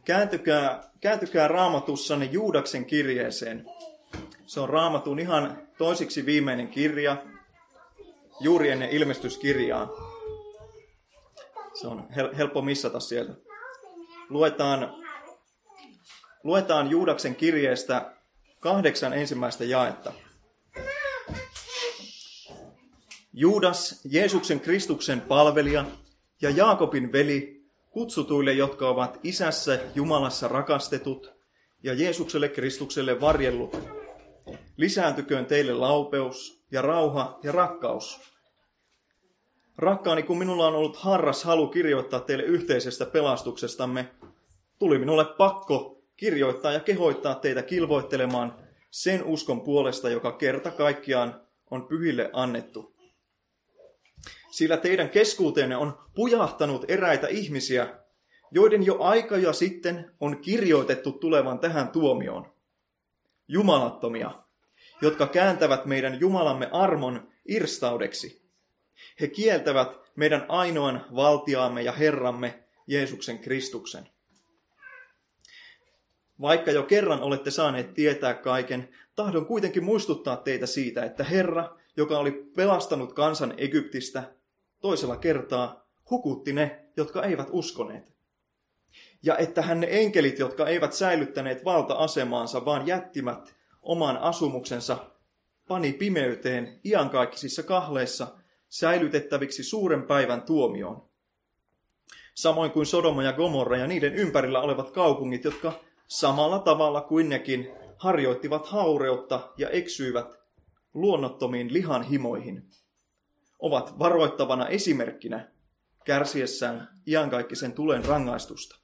Kääntykää Raamatussanne Juudaksen kirjeeseen. Se on Raamatun ihan toisiksi viimeinen kirja, juuri ennen ilmestyskirjaa. Se on helppo missata sieltä. Luetaan Juudaksen kirjeestä 8 ensimmäistä jaetta. Juudas, Jeesuksen Kristuksen palvelija ja Jaakobin veli, kutsutuille, jotka ovat Isässä Jumalassa rakastetut ja Jeesukselle Kristukselle varjellut. Lisääntyköön teille laupeus ja rauha ja rakkaus. Rakkaani, kun minulla on ollut harras halu kirjoittaa teille yhteisestä pelastuksestamme, tuli minulle pakko kirjoittaa ja kehoittaa teitä kilvoittelemaan sen uskon puolesta, joka kerta kaikkiaan on pyhille annettu. Sillä teidän keskuuteenne on pujahtanut eräitä ihmisiä, joiden jo aikoja sitten on kirjoitettu tulevan tähän tuomioon. Jumalattomia, jotka kääntävät meidän Jumalamme armon irstaudeksi. He kieltävät meidän ainoan valtiaamme ja Herramme Jeesuksen Kristuksen. Vaikka jo kerran olette saaneet tietää kaiken, tahdon kuitenkin muistuttaa teitä siitä, että Herra, joka oli pelastanut kansan Egyptistä, toisella kertaa hukutti ne, jotka eivät uskoneet. Ja että hän ne enkelit, jotka eivät säilyttäneet valta-asemaansa, vaan jättivät oman asumuksensa, pani pimeyteen iankaikkisissa kahleissa säilytettäviksi suuren päivän tuomioon. Samoin kuin Sodoma ja Gomorra ja niiden ympärillä olevat kaupungit, jotka samalla tavalla kuin nekin harjoittivat haureutta ja eksyivät luonnottomiin lihanhimoihin, ovat varoittavana esimerkkinä kärsiessään iankaikkisen tulen rangaistusta.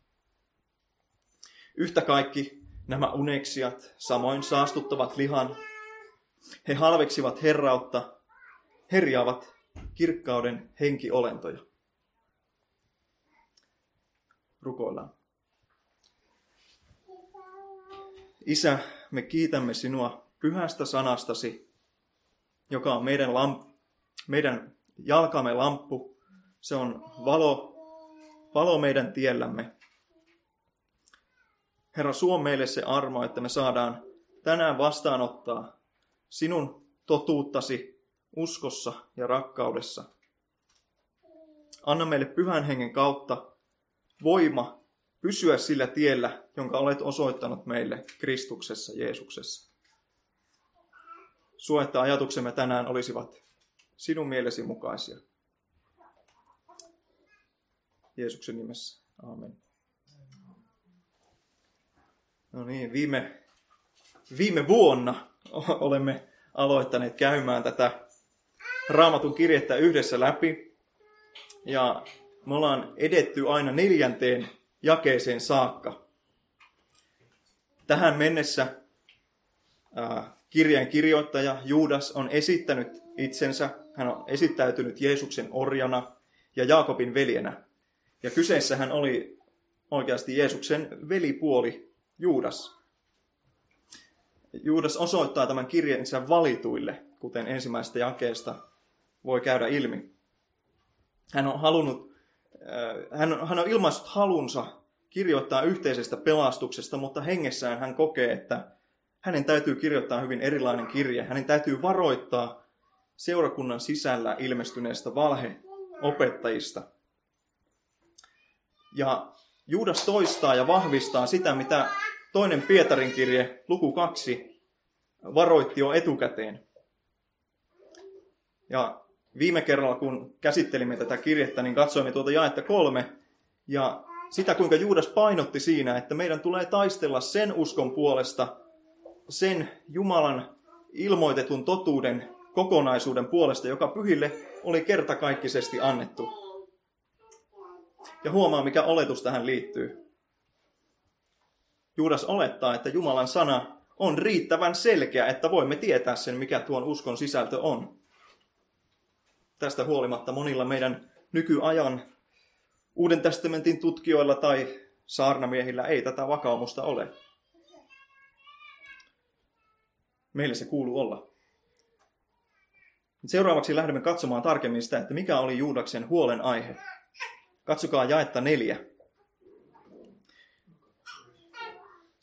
Yhtä kaikki nämä uneksijat samoin saastuttavat lihan. He halveksivat herrautta, herjaavat kirkkauden henkiolentoja. Rukoillaan. Isä, me kiitämme sinua pyhästä sanastasi, joka on meidän jalkamme lamppu. Se on valo meidän tiellämme. Herra, suo meille se armo, että me saadaan tänään vastaanottaa sinun totuuttasi uskossa ja rakkaudessa. Anna meille Pyhän Hengen kautta voima pysyä sillä tiellä, jonka olet osoittanut meille Kristuksessa, Jeesuksessa. Suo, että ajatuksemme tänään olisivat sinun mielesi mukaisia. Jeesuksen nimessä. Aamen. No niin, viime vuonna olemme aloittaneet käymään tätä Raamatun kirjettä yhdessä läpi. Ja me ollaan edetty aina 4. jakeeseen saakka. Tähän mennessä kirjeen kirjoittaja Juudas on esittänyt itsensä. Hän on esittäytynyt Jeesuksen orjana ja Jaakobin veljenä. Ja kyseessä hän oli oikeasti Jeesuksen velipuoli Juudas. Juudas osoittaa tämän kirjeensä valituille, kuten ensimmäisestä jakeesta voi käydä ilmi. Hän on ilmaissut halunsa kirjoittaa yhteisestä pelastuksesta, mutta hengessään hän kokee, että hänen täytyy kirjoittaa hyvin erilainen kirje. Hänen täytyy varoittaa seurakunnan sisällä ilmestyneestä valheopettajista. Ja Juudas toistaa ja vahvistaa sitä, mitä 2. Pietarin kirje, luku 2, varoitti jo etukäteen. Ja viime kerralla, kun käsittelimme tätä kirjettä, niin katsoimme tuota jaetta 3 ja sitä, kuinka Juudas painotti siinä, että meidän tulee taistella sen uskon puolesta, sen Jumalan ilmoitetun totuuden kokonaisuuden puolesta, joka pyhille oli kertakaikkisesti annettu. Ja huomaa, mikä oletus tähän liittyy. Juudas olettaa, että Jumalan sana on riittävän selkeä, että voimme tietää sen, mikä tuon uskon sisältö on. Tästä huolimatta monilla meidän nykyajan Uuden testamentin tutkijoilla tai saarnamiehillä ei tätä vakaumusta ole. Meille se kuuluu olla. Seuraavaksi lähdemme katsomaan tarkemmin sitä, että mikä oli Juudaksen huolenaihe. Katsokaa jaetta 4.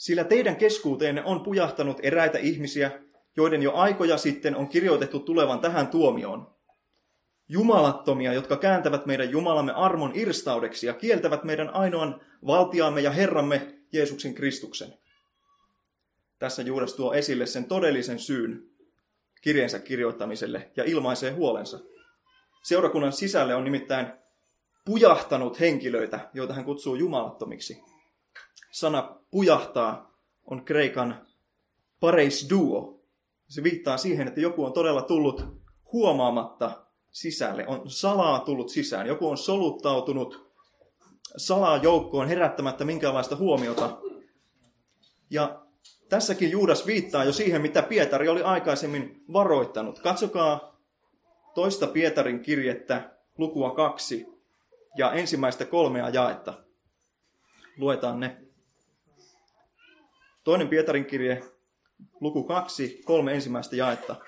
Sillä teidän keskuuteenne on pujahtanut eräitä ihmisiä, joiden jo aikoja sitten on kirjoitettu tulevan tähän tuomioon. Jumalattomia, jotka kääntävät meidän Jumalamme armon irstaudeksi ja kieltävät meidän ainoan valtiaamme ja Herramme Jeesuksen Kristuksen. Tässä Juudas tuo esille sen todellisen syyn kirjeensä kirjoittamiselle ja ilmaisee huolensa. Seurakunnan sisälle on nimittäin pujahtanut henkilöitä, joita hän kutsuu jumalattomiksi. Sana pujahtaa on kreikan pareisduo. Se viittaa siihen, että joku on todella tullut huomaamatta sisälle, on salaa tullut sisään. Joku on soluttautunut salaa joukkoon herättämättä minkäänlaista huomiota. Ja tässäkin Juudas viittaa jo siihen, mitä Pietari oli aikaisemmin varoittanut. Katsokaa toista Pietarin kirjettä, lukua 2 ja ensimmäistä 3 jaetta. Luetaan ne. Toinen Pietarin kirje, luku 2, 3 ensimmäistä jaetta.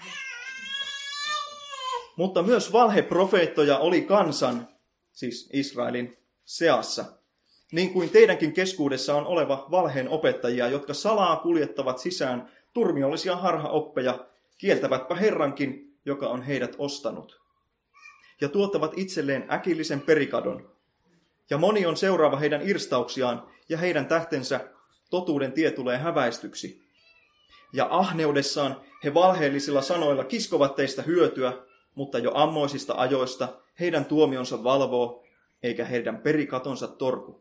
Mutta myös valheprofeettoja oli kansan, siis Israelin seassa, niin kuin teidänkin keskuudessa on oleva valheen opettajia, jotka salaa kuljettavat sisään turmiollisia harhaoppeja, kieltävätpä Herrankin, joka on heidät ostanut. Ja tuottavat itselleen äkillisen perikadon. Ja moni on seuraava heidän irstauksiaan, ja heidän tähtensä totuuden tie tulee häväistyksi. Ja ahneudessaan he valheellisilla sanoilla kiskovat teistä hyötyä, mutta jo ammoisista ajoista heidän tuomionsa valvoo, eikä heidän perikatonsa torku.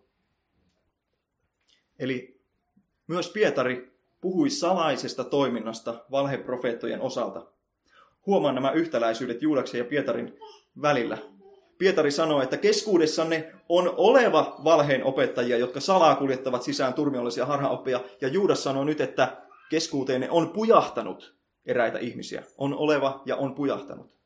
Eli myös Pietari puhui salaisesta toiminnasta valheprofeettojen osalta. Huomaan nämä yhtäläisyydet Juudaksen ja Pietarin välillä. Pietari sanoo, että keskuudessanne on oleva valheen opettajia, jotka salaa kuljettavat sisään turmiollisia harhaoppeja. Ja Juudas sanoo nyt, että keskuuteenne on pujahtanut eräitä ihmisiä. On oleva ja on pujahtanut.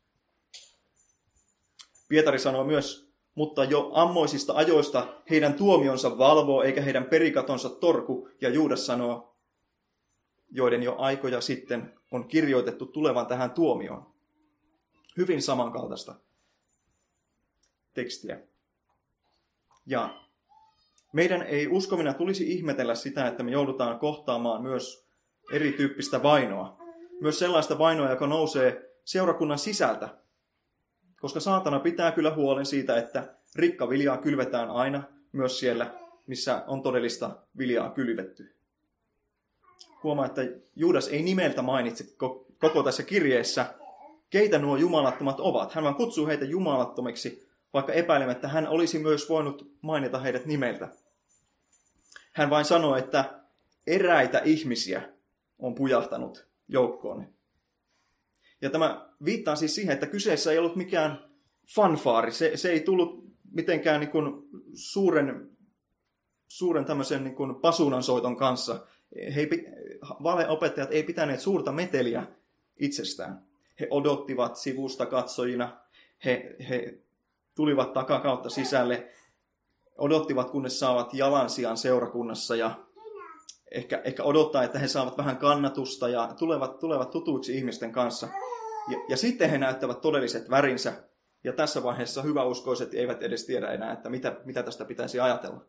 Pietari sanoo myös, mutta jo ammoisista ajoista heidän tuomionsa valvoo, eikä heidän perikatonsa torku. Ja Juudas sanoo, joiden jo aikoja sitten on kirjoitettu tulevan tähän tuomioon. Hyvin samankaltaista tekstiä. Ja meidän ei uskovina tulisi ihmetellä sitä, että me joudutaan kohtaamaan myös erityyppistä vainoa. Myös sellaista vainoa, joka nousee seurakunnan sisältä. Koska saatana pitää kyllä huolen siitä, että rikkaviljaa kylvetään aina myös siellä, missä on todellista viljaa kylvetty. Huomaa, että Juudas ei nimeltä mainitse koko tässä kirjeessä, keitä nuo jumalattomat ovat. Hän vaan kutsuu heitä jumalattomiksi, vaikka epäilemättä hän olisi myös voinut mainita heidät nimeltä. Hän vain sanoo, että eräitä ihmisiä on pujahtanut joukkoon. Ja tämä viittaa siis siihen, että kyseessä ei ollut mikään fanfaari. Se ei tullut mitenkään niin kuin suuren tämmöisen niin kuin pasunansoiton kanssa. Valeopettajat ei pitäneet suurta meteliä itsestään. He odottivat sivusta katsojina. He tulivat takakautta sisälle. Odottivat, kunnes saavat jalansijan seurakunnassa ja ehkä odottaa, että he saavat vähän kannatusta ja tulevat tutuiksi ihmisten kanssa. Ja sitten he näyttävät todelliset värinsä. Ja tässä vaiheessa hyväuskoiset eivät edes tiedä enää, että mitä tästä pitäisi ajatella.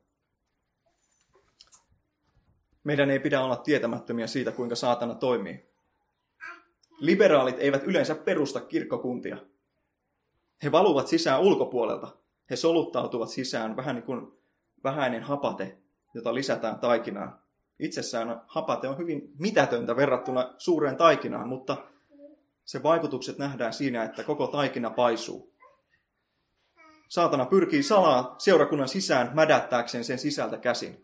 Meidän ei pidä olla tietämättömiä siitä, kuinka saatana toimii. Liberaalit eivät yleensä perusta kirkkokuntia. He valuvat sisään ulkopuolelta. He soluttautuvat sisään vähän niin kuin vähäinen hapate, jota lisätään taikinaan. Itsessään hapate on hyvin mitätöntä verrattuna suureen taikinaan, mutta sen vaikutukset nähdään siinä, että koko taikina paisuu. Saatana pyrkii salaa seurakunnan sisään mädättääkseen sen sisältä käsin.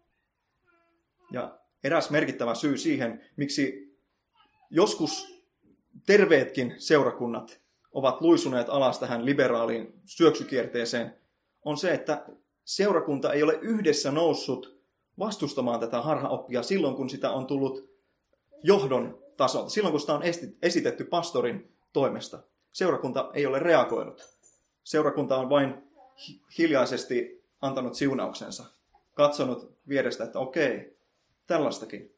Ja eräs merkittävä syy siihen, miksi joskus terveetkin seurakunnat ovat luisuneet alas tähän liberaaliin syöksykierteeseen, on se, että seurakunta ei ole yhdessä noussut vastustamaan tätä harhaoppia silloin, kun sitä on tullut johdon tasolta. Silloin, kun sitä on esitetty pastorin toimesta. Seurakunta ei ole reagoinut. Seurakunta on vain hiljaisesti antanut siunauksensa. Katsonut vierestä, että okei, tällaistakin.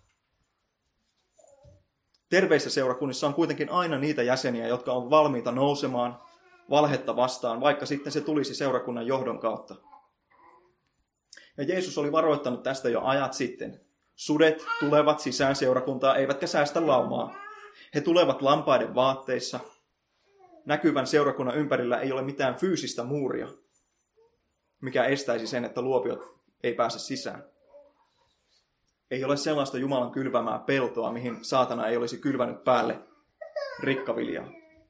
Terveissä seurakunnissa on kuitenkin aina niitä jäseniä, jotka on valmiita nousemaan valhetta vastaan, vaikka sitten se tulisi seurakunnan johdon kautta. Ja Jeesus oli varoittanut tästä jo ajat sitten. Sudet tulevat sisään seurakuntaa, eivätkä säästä laumaa. He tulevat lampaiden vaatteissa. Näkyvän seurakunnan ympärillä ei ole mitään fyysistä muuria, mikä estäisi sen, että luopiot ei pääse sisään. Ei ole sellaista Jumalan kylvämää peltoa, mihin saatana ei olisi kylvänyt päälle rikkaviljaa.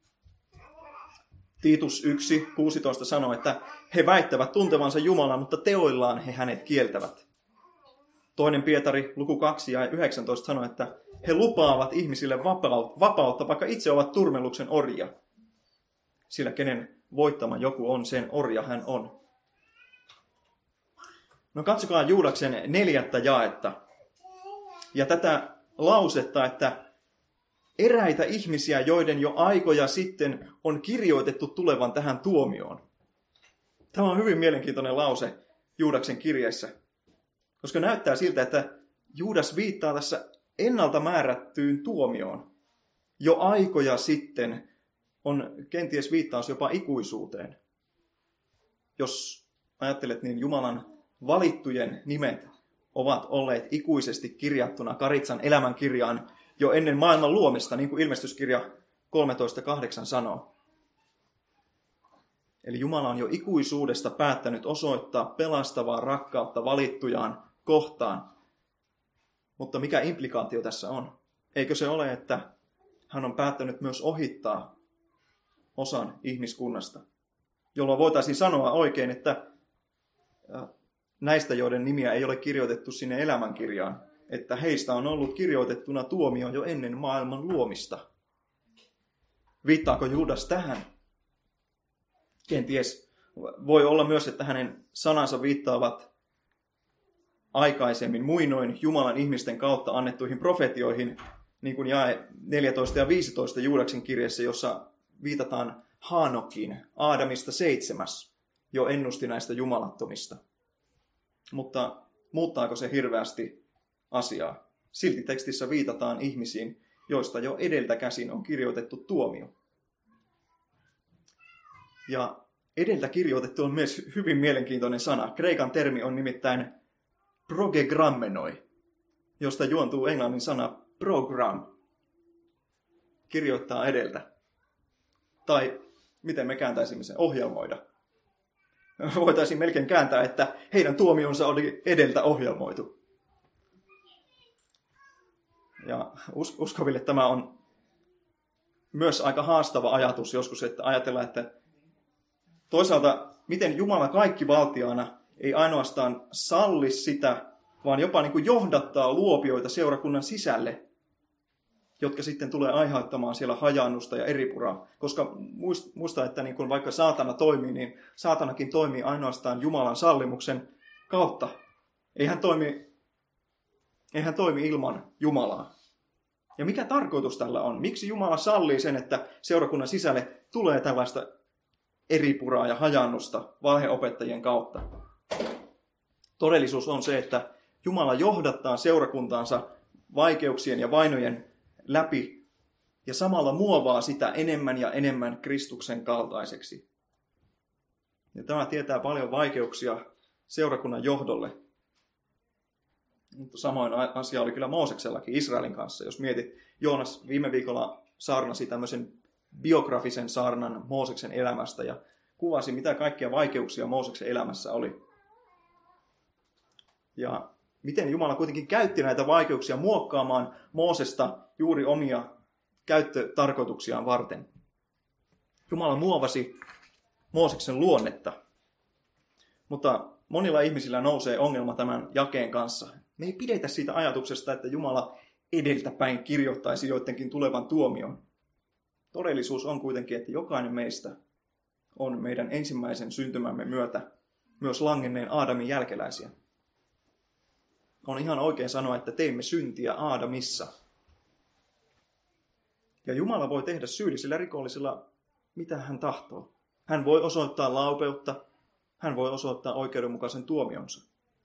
Tiitus 1.16 sanoo, että he väittävät tuntevansa Jumalan, mutta teoillaan he hänet kieltävät. Toinen Pietari, luku 2 ja 19 sanoo, että he lupaavat ihmisille vapautta, vaikka itse ovat turmeluksen orjia. Sillä kenen voittama joku on, sen orja hän on. No katsokaa Juudaksen 4. jaetta. Ja tätä lausetta, että eräitä ihmisiä, joiden jo aikoja sitten on kirjoitettu tulevan tähän tuomioon. Tämä on hyvin mielenkiintoinen lause Juudaksen kirjeessä, koska näyttää siltä, että Juudas viittaa tässä ennalta määrättyyn tuomioon. Jo aikoja sitten on kenties viittaus jopa ikuisuuteen. Jos ajattelet, niin Jumalan valittujen nimet ovat olleet ikuisesti kirjattuna Karitsan elämänkirjaan jo ennen maailman luomista, niin kuin ilmestyskirja 13.8 sanoo. Eli Jumala on jo ikuisuudesta päättänyt osoittaa pelastavaa rakkautta valittujaan kohtaan. Mutta mikä implikaatio tässä on? Eikö se ole, että hän on päättänyt myös ohittaa osan ihmiskunnasta, jolloin voitaisiin sanoa oikein, että näistä, joiden nimiä ei ole kirjoitettu sinne elämänkirjaan, että heistä on ollut kirjoitettuna tuomio jo ennen maailman luomista. Viittaako Juudas tähän? Kenties voi olla myös, että hänen sanansa viittaavat aikaisemmin muinoin Jumalan ihmisten kautta annettuihin profetioihin, niin kuin jae 14 ja 15 Juudaksen kirjassa, jossa viitataan Haanokiin, Aadamista 7, jo ennusti näistä jumalattomista. Mutta muuttaako se hirveästi asiaa? Silti tekstissä viitataan ihmisiin, joista jo edeltä käsin on kirjoitettu tuomio. Ja edeltä kirjoitettu on myös hyvin mielenkiintoinen sana. Kreikan termi on nimittäin progegrammenoi, josta juontuu englannin sana program, kirjoittaa edeltä. Tai miten me kääntäisimme sen, ohjelmoida. Voitaisiin melkein kääntää, että heidän tuomionsa oli edeltä ohjelmoitu. Ja uskoville tämä on myös aika haastava ajatus joskus, että ajatellaan, että toisaalta miten Jumala kaikkivaltiaana ei ainoastaan salli sitä, vaan jopa niin kuin johdattaa luopioita seurakunnan sisälle, jotka sitten tulee aiheuttamaan siellä hajaannusta ja eripuraa. Koska muista, että niin kuin vaikka saatana toimii, niin saatanakin toimii ainoastaan Jumalan sallimuksen kautta. Ei hän toimi ilman Jumalaa. Ja mikä tarkoitus tällä on? Miksi Jumala sallii sen, että seurakunnan sisälle tulee tällaista eripuraa ja hajaannusta valheopettajien kautta? Todellisuus on se, että Jumala johdattaa seurakuntaansa vaikeuksien ja vainojen läpi ja samalla muovaa sitä enemmän ja enemmän Kristuksen kaltaiseksi. Ja tämä tietää paljon vaikeuksia seurakunnan johdolle. Mutta samoin asia oli kyllä Mooseksellakin Israelin kanssa. Jos mietit, Joonas viime viikolla saarnasi tämmöisen biografisen saarnan Mooseksen elämästä ja kuvasi, mitä kaikkia vaikeuksia Mooseksen elämässä oli. Ja miten Jumala kuitenkin käytti näitä vaikeuksia muokkaamaan Moosesta juuri omia käyttötarkoituksiaan varten. Jumala muovasi Mooseksen luonnetta. Mutta monilla ihmisillä nousee ongelma tämän jakeen kanssa. Me ei pidetä siitä ajatuksesta, että Jumala edeltäpäin kirjoittaisi joidenkin tulevan tuomion. Todellisuus on kuitenkin, että jokainen meistä on meidän ensimmäisen syntymämme myötä myös langenneen Aadamin jälkeläisiä. On ihan oikein sanoa, että teimme syntiä Aadamissa. Ja Jumala voi tehdä syyllisillä rikollisilla mitä hän tahtoo. Hän voi osoittaa laupeutta, hän voi osoittaa oikeudenmukaisen tuomionsa.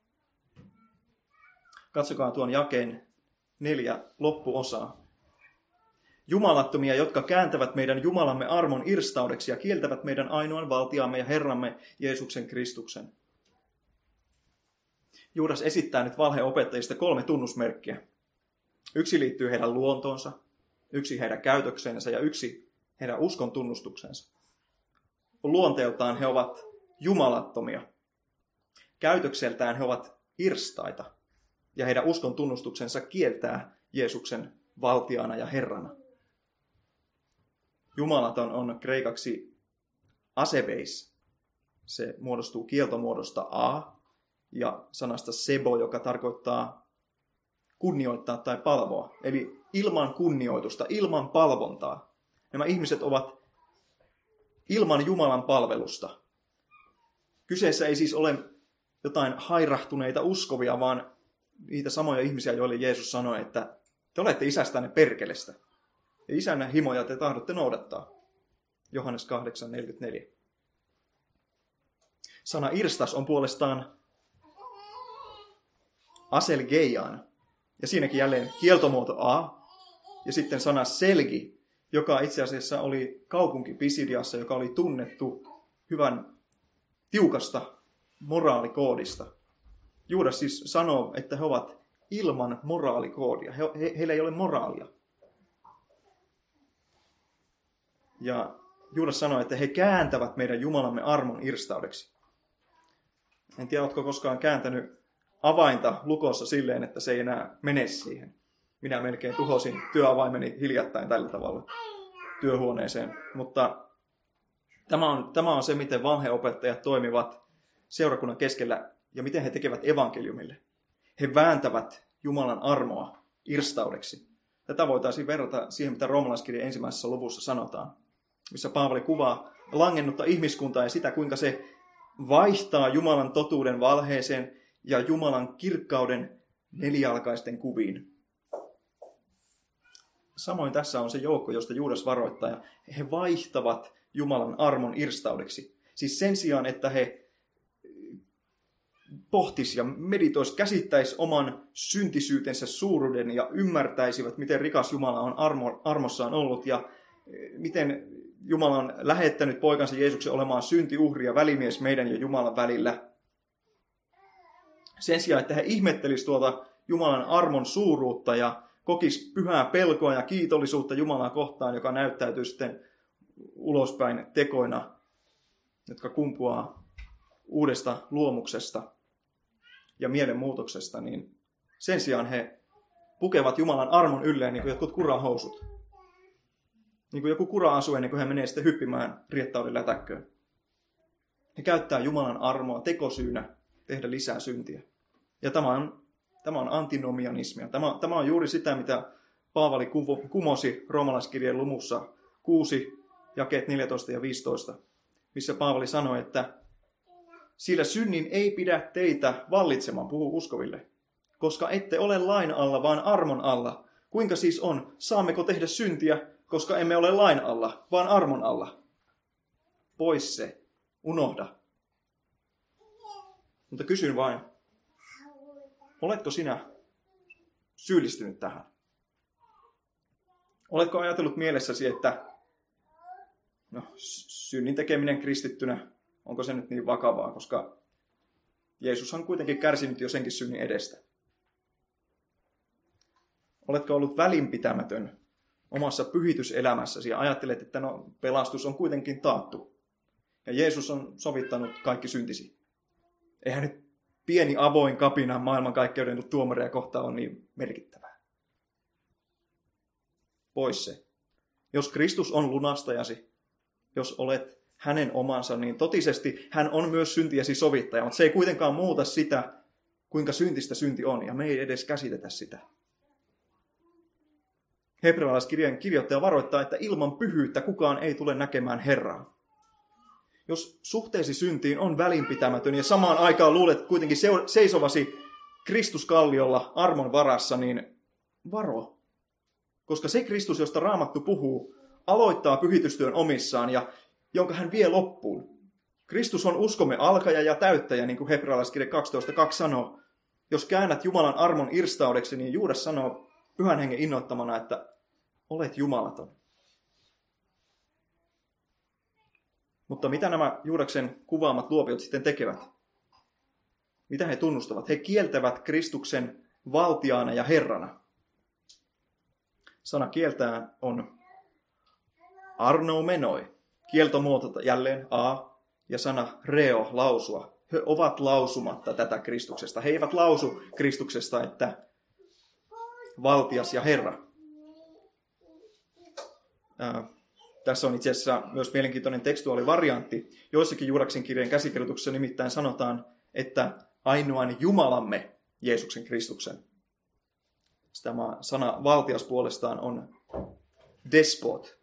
Katsokaa tuon jakeen 4 loppuosaa. Jumalattomia, jotka kääntävät meidän Jumalamme armon irstaudeksi ja kieltävät meidän ainoan valtiamme ja Herramme Jeesuksen Kristuksen. Juudas esittää nyt valheopettajista 3 tunnusmerkkiä. Yksi liittyy heidän luontoonsa, yksi heidän käytökseensä ja yksi heidän uskon tunnustuksensa. Luonteeltaan he ovat jumalattomia. Käytökseltään he ovat irstaita ja heidän uskon tunnustuksensa kieltää Jeesuksen valtiana ja Herrana. Jumalaton on kreikaksi asebeis. Se muodostuu kieltomuodosta a ja sanasta sebo, joka tarkoittaa kunnioittaa tai palvoa. Eli ilman kunnioitusta, ilman palvontaa. Nämä ihmiset ovat ilman Jumalan palvelusta. Kyseessä ei siis ole jotain hairahtuneita uskovia, vaan niitä samoja ihmisiä, joille Jeesus sanoi, että te olette isästänne perkelestä. Ja isänne himoja te tahdotte noudattaa. Johannes 8:44. Sana irstas on puolestaan aselgeian. Ja siinäkin jälleen kieltomuoto a. Ja sitten sana selgi, joka itse asiassa oli kaupunki Pisidiassa, joka oli tunnettu hyvän tiukasta moraalikoodista. Juudas siis sanoo, että he ovat ilman moraalikoodia. Heillä ei ole moraalia. Ja Juudas sanoi, että he kääntävät meidän Jumalamme armon irstaudeksi. En tiedä, oletko koskaan kääntänyt avainta lukossa silleen, että se ei enää mene siihen. Minä melkein tuhosin työavaimeni hiljattain tällä tavalla työhuoneeseen. Mutta tämä on se, miten valheopettajat toimivat seurakunnan keskellä ja miten he tekevät evankeliumille. He vääntävät Jumalan armoa irstaudeksi. Tätä voitaisiin verrata siihen, mitä roomalaiskirjan 1. luvussa sanotaan, missä Paavali kuvaa langennutta ihmiskuntaa ja sitä, kuinka se vaihtaa Jumalan totuuden valheeseen ja Jumalan kirkkauden nelijalkaisten kuviin. Samoin tässä on se joukko, josta Juudas varoittaa, ja he vaihtavat Jumalan armon irstaudeksi. Siis sen sijaan, että he pohtis ja meditois, käsittäis oman syntisyytensä suuruuden ja ymmärtäisivät, miten rikas Jumala on armossaan ollut ja miten Jumala on lähettänyt poikansa Jeesuksen olemaan syntiuhri ja välimies meidän ja Jumalan välillä. Sen sijaan, että he ihmettelisivät tuota Jumalan armon suuruutta ja kokis pyhää pelkoa ja kiitollisuutta Jumalaa kohtaan, joka näyttäytyy sitten ulospäin tekoina, jotka kumpuaa uudesta luomuksesta ja mielenmuutoksesta, niin sen sijaan he pukevat Jumalan armon ylleen niin kuin jotkut kurahousut. Niin kuin joku kura asuu ennen kuin hän menee sitten hyppimään riettauden lätäkköön. He käyttää Jumalan armoa tekosyynä tehdä lisää syntiä. Ja tämä on antinomianismia. Tämä on juuri sitä, mitä Paavali kumosi roomalaiskirjeen luvussa 6, jakeet 14 ja 15, missä Paavali sanoi, että sillä synnin ei pidä teitä vallitsemaan, puhuu uskoville, koska ette ole lain alla, vaan armon alla. Kuinka siis on? Saammeko tehdä syntiä, koska emme ole lain alla, vaan armon alla? Pois se. Unohda. Mutta kysyn vain, oletko sinä syyllistynyt tähän? Oletko ajatellut mielessäsi, että synnin tekeminen kristittynä, onko se nyt niin vakavaa, koska Jeesus on kuitenkin kärsinyt jo senkin synnin edestä. Oletko ollut välinpitämätön omassa pyhityselämässäsi ja ajattelet, että pelastus on kuitenkin taattu. Ja Jeesus on sovittanut kaikki syntisi. Eihän nyt pieni avoin kapina maailmankaikkeuden tuomaria kohtaan on niin merkittävää. Pois se. Jos Kristus on lunastajasi, jos olet hänen omansa, niin totisesti hän on myös syntiäsi sovittaja, mutta se ei kuitenkaan muuta sitä, kuinka syntistä synti on, ja me ei edes käsitetä sitä. Hebrealaiskirjan kirjoittaja varoittaa, että ilman pyhyyttä kukaan ei tule näkemään Herraa. Jos suhteesi syntiin on välinpitämätön ja samaan aikaan luulet kuitenkin seisovasi Kristuskalliolla armon varassa, niin varo. Koska se Kristus, josta Raamattu puhuu, aloittaa pyhitystyön omissaan ja jonka hän vie loppuun. Kristus on uskomme alkaja ja täyttäjä, niin kuin Hebrealaiskirja 12.2 sanoo. Jos käännät Jumalan armon irstaudeksi, niin Juudas sanoo Pyhän Hengen innoittamana, että olet jumalaton. Mutta mitä nämä Juudaksen kuvaamat luopiot sitten tekevät? Mitä he tunnustavat? He kieltävät Kristuksen valtiaana ja Herrana. Sana kieltää on arnoumenoi. Kieltomuoto jälleen a ja sana reo, lausua. He ovat lausumatta tätä Kristuksesta. He eivät lausu Kristuksesta, että valtias ja Herra. Tässä on itse asiassa myös mielenkiintoinen tekstuaalivariantti. Joissakin Juudaksen kirjeen käsikirjoituksessa nimittäin sanotaan, että ainoan Jumalamme Jeesuksen Kristuksen. Tämä sana valtias puolestaan on despot.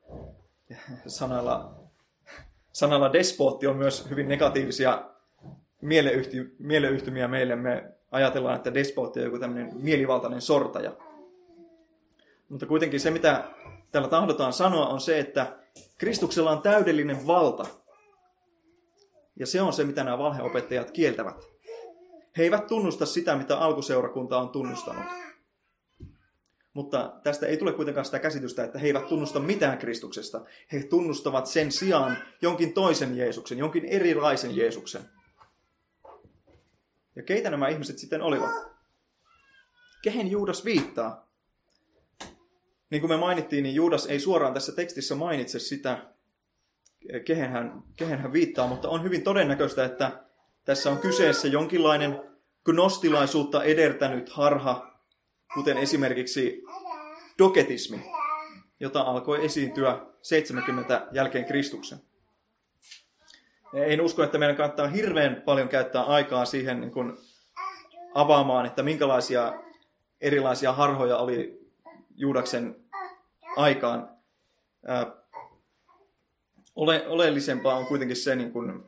Sanalla despotti on myös hyvin negatiivisia mieleyhtymiä meille. Me ajatellaan, että despotti on joku tämmöinen mielivaltainen sortaja. Mutta kuitenkin se, mitä täällä tahdotaan sanoa, on se, että Kristuksella on täydellinen valta. Ja se on se, mitä nämä valheopettajat kieltävät. He eivät tunnusta sitä, mitä alkuseurakunta on tunnustanut. Mutta tästä ei tule kuitenkaan sitä käsitystä, että he eivät tunnusta mitään Kristuksesta. He tunnustavat sen sijaan jonkin toisen Jeesuksen, jonkin erilaisen Jeesuksen. Ja keitä nämä ihmiset sitten olivat? Kehen Juudas viittaa? Niin kuin me mainittiin, niin Juudas ei suoraan tässä tekstissä mainitse sitä, kehen hän viittaa, mutta on hyvin todennäköistä, että tässä on kyseessä jonkinlainen gnostilaisuutta edertänyt harha, kuten esimerkiksi doketismi, jota alkoi esiintyä 70 jälkeen Kristuksen. En usko, että meidän kannattaa hirveän paljon käyttää aikaa siihen niin kuin avaamaan, että minkälaisia erilaisia harhoja oli Juudaksen aikaan. Oleellisempaa on kuitenkin se, niin kuin,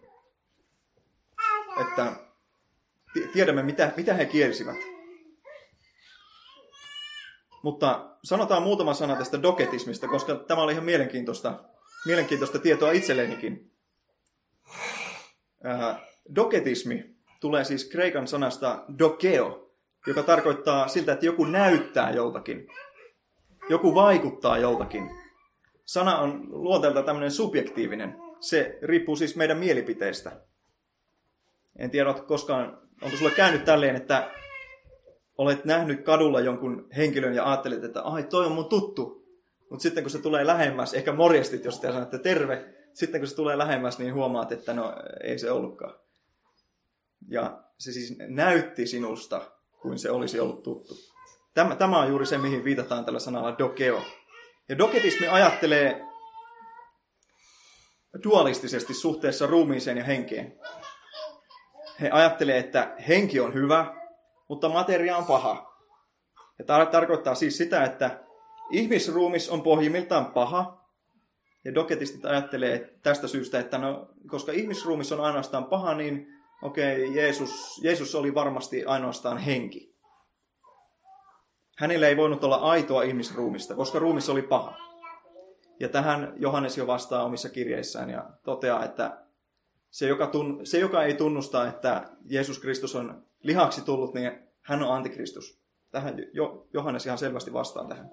että tiedämme, mitä he kielsivät. Mutta sanotaan muutama sana tästä doketismista, koska tämä oli ihan mielenkiintoista tietoa itsellenikin. Doketismi tulee siis kreikan sanasta dokeo, joka tarkoittaa siltä, että joku näyttää joltakin. Joku vaikuttaa joltakin. Sana on luonteelta tämmöinen subjektiivinen. Se riippuu siis meidän mielipiteistä. En tiedä, onko sulle käynyt tälleen, että olet nähnyt kadulla jonkun henkilön ja ajattelet, että ai toi on mun tuttu. Mutta sitten kun se tulee lähemmäs, ehkä morjestit, jos te sanotte terve. Sitten kun se tulee lähemmäs, niin huomaat, että no ei se ollutkaan. Ja se siis näytti sinusta, kuin se olisi ollut tuttu. Tämä on juuri se, mihin viitataan tällä sanalla dokeo. Ja doketismi ajattelee dualistisesti suhteessa ruumiiseen ja henkeen. He ajattelee, että henki on hyvä, mutta materia on paha. Ja tarkoittaa siis sitä, että ihmisruumis on pohjimmiltaan paha. Ja doketistit ajattelee tästä syystä, että no, koska ihmisruumis on ainoastaan paha, niin okei, Jeesus oli varmasti ainoastaan henki. Hänellä ei voinut olla aitoa ihmisruumista, koska ruumis oli paha. Ja tähän Johannes jo vastaa omissa kirjeissään ja toteaa, että se, joka ei tunnusta, että Jeesus Kristus on lihaksi tullut, niin hän on antikristus. Tähän Johannes ihan selvästi vastaa tähän.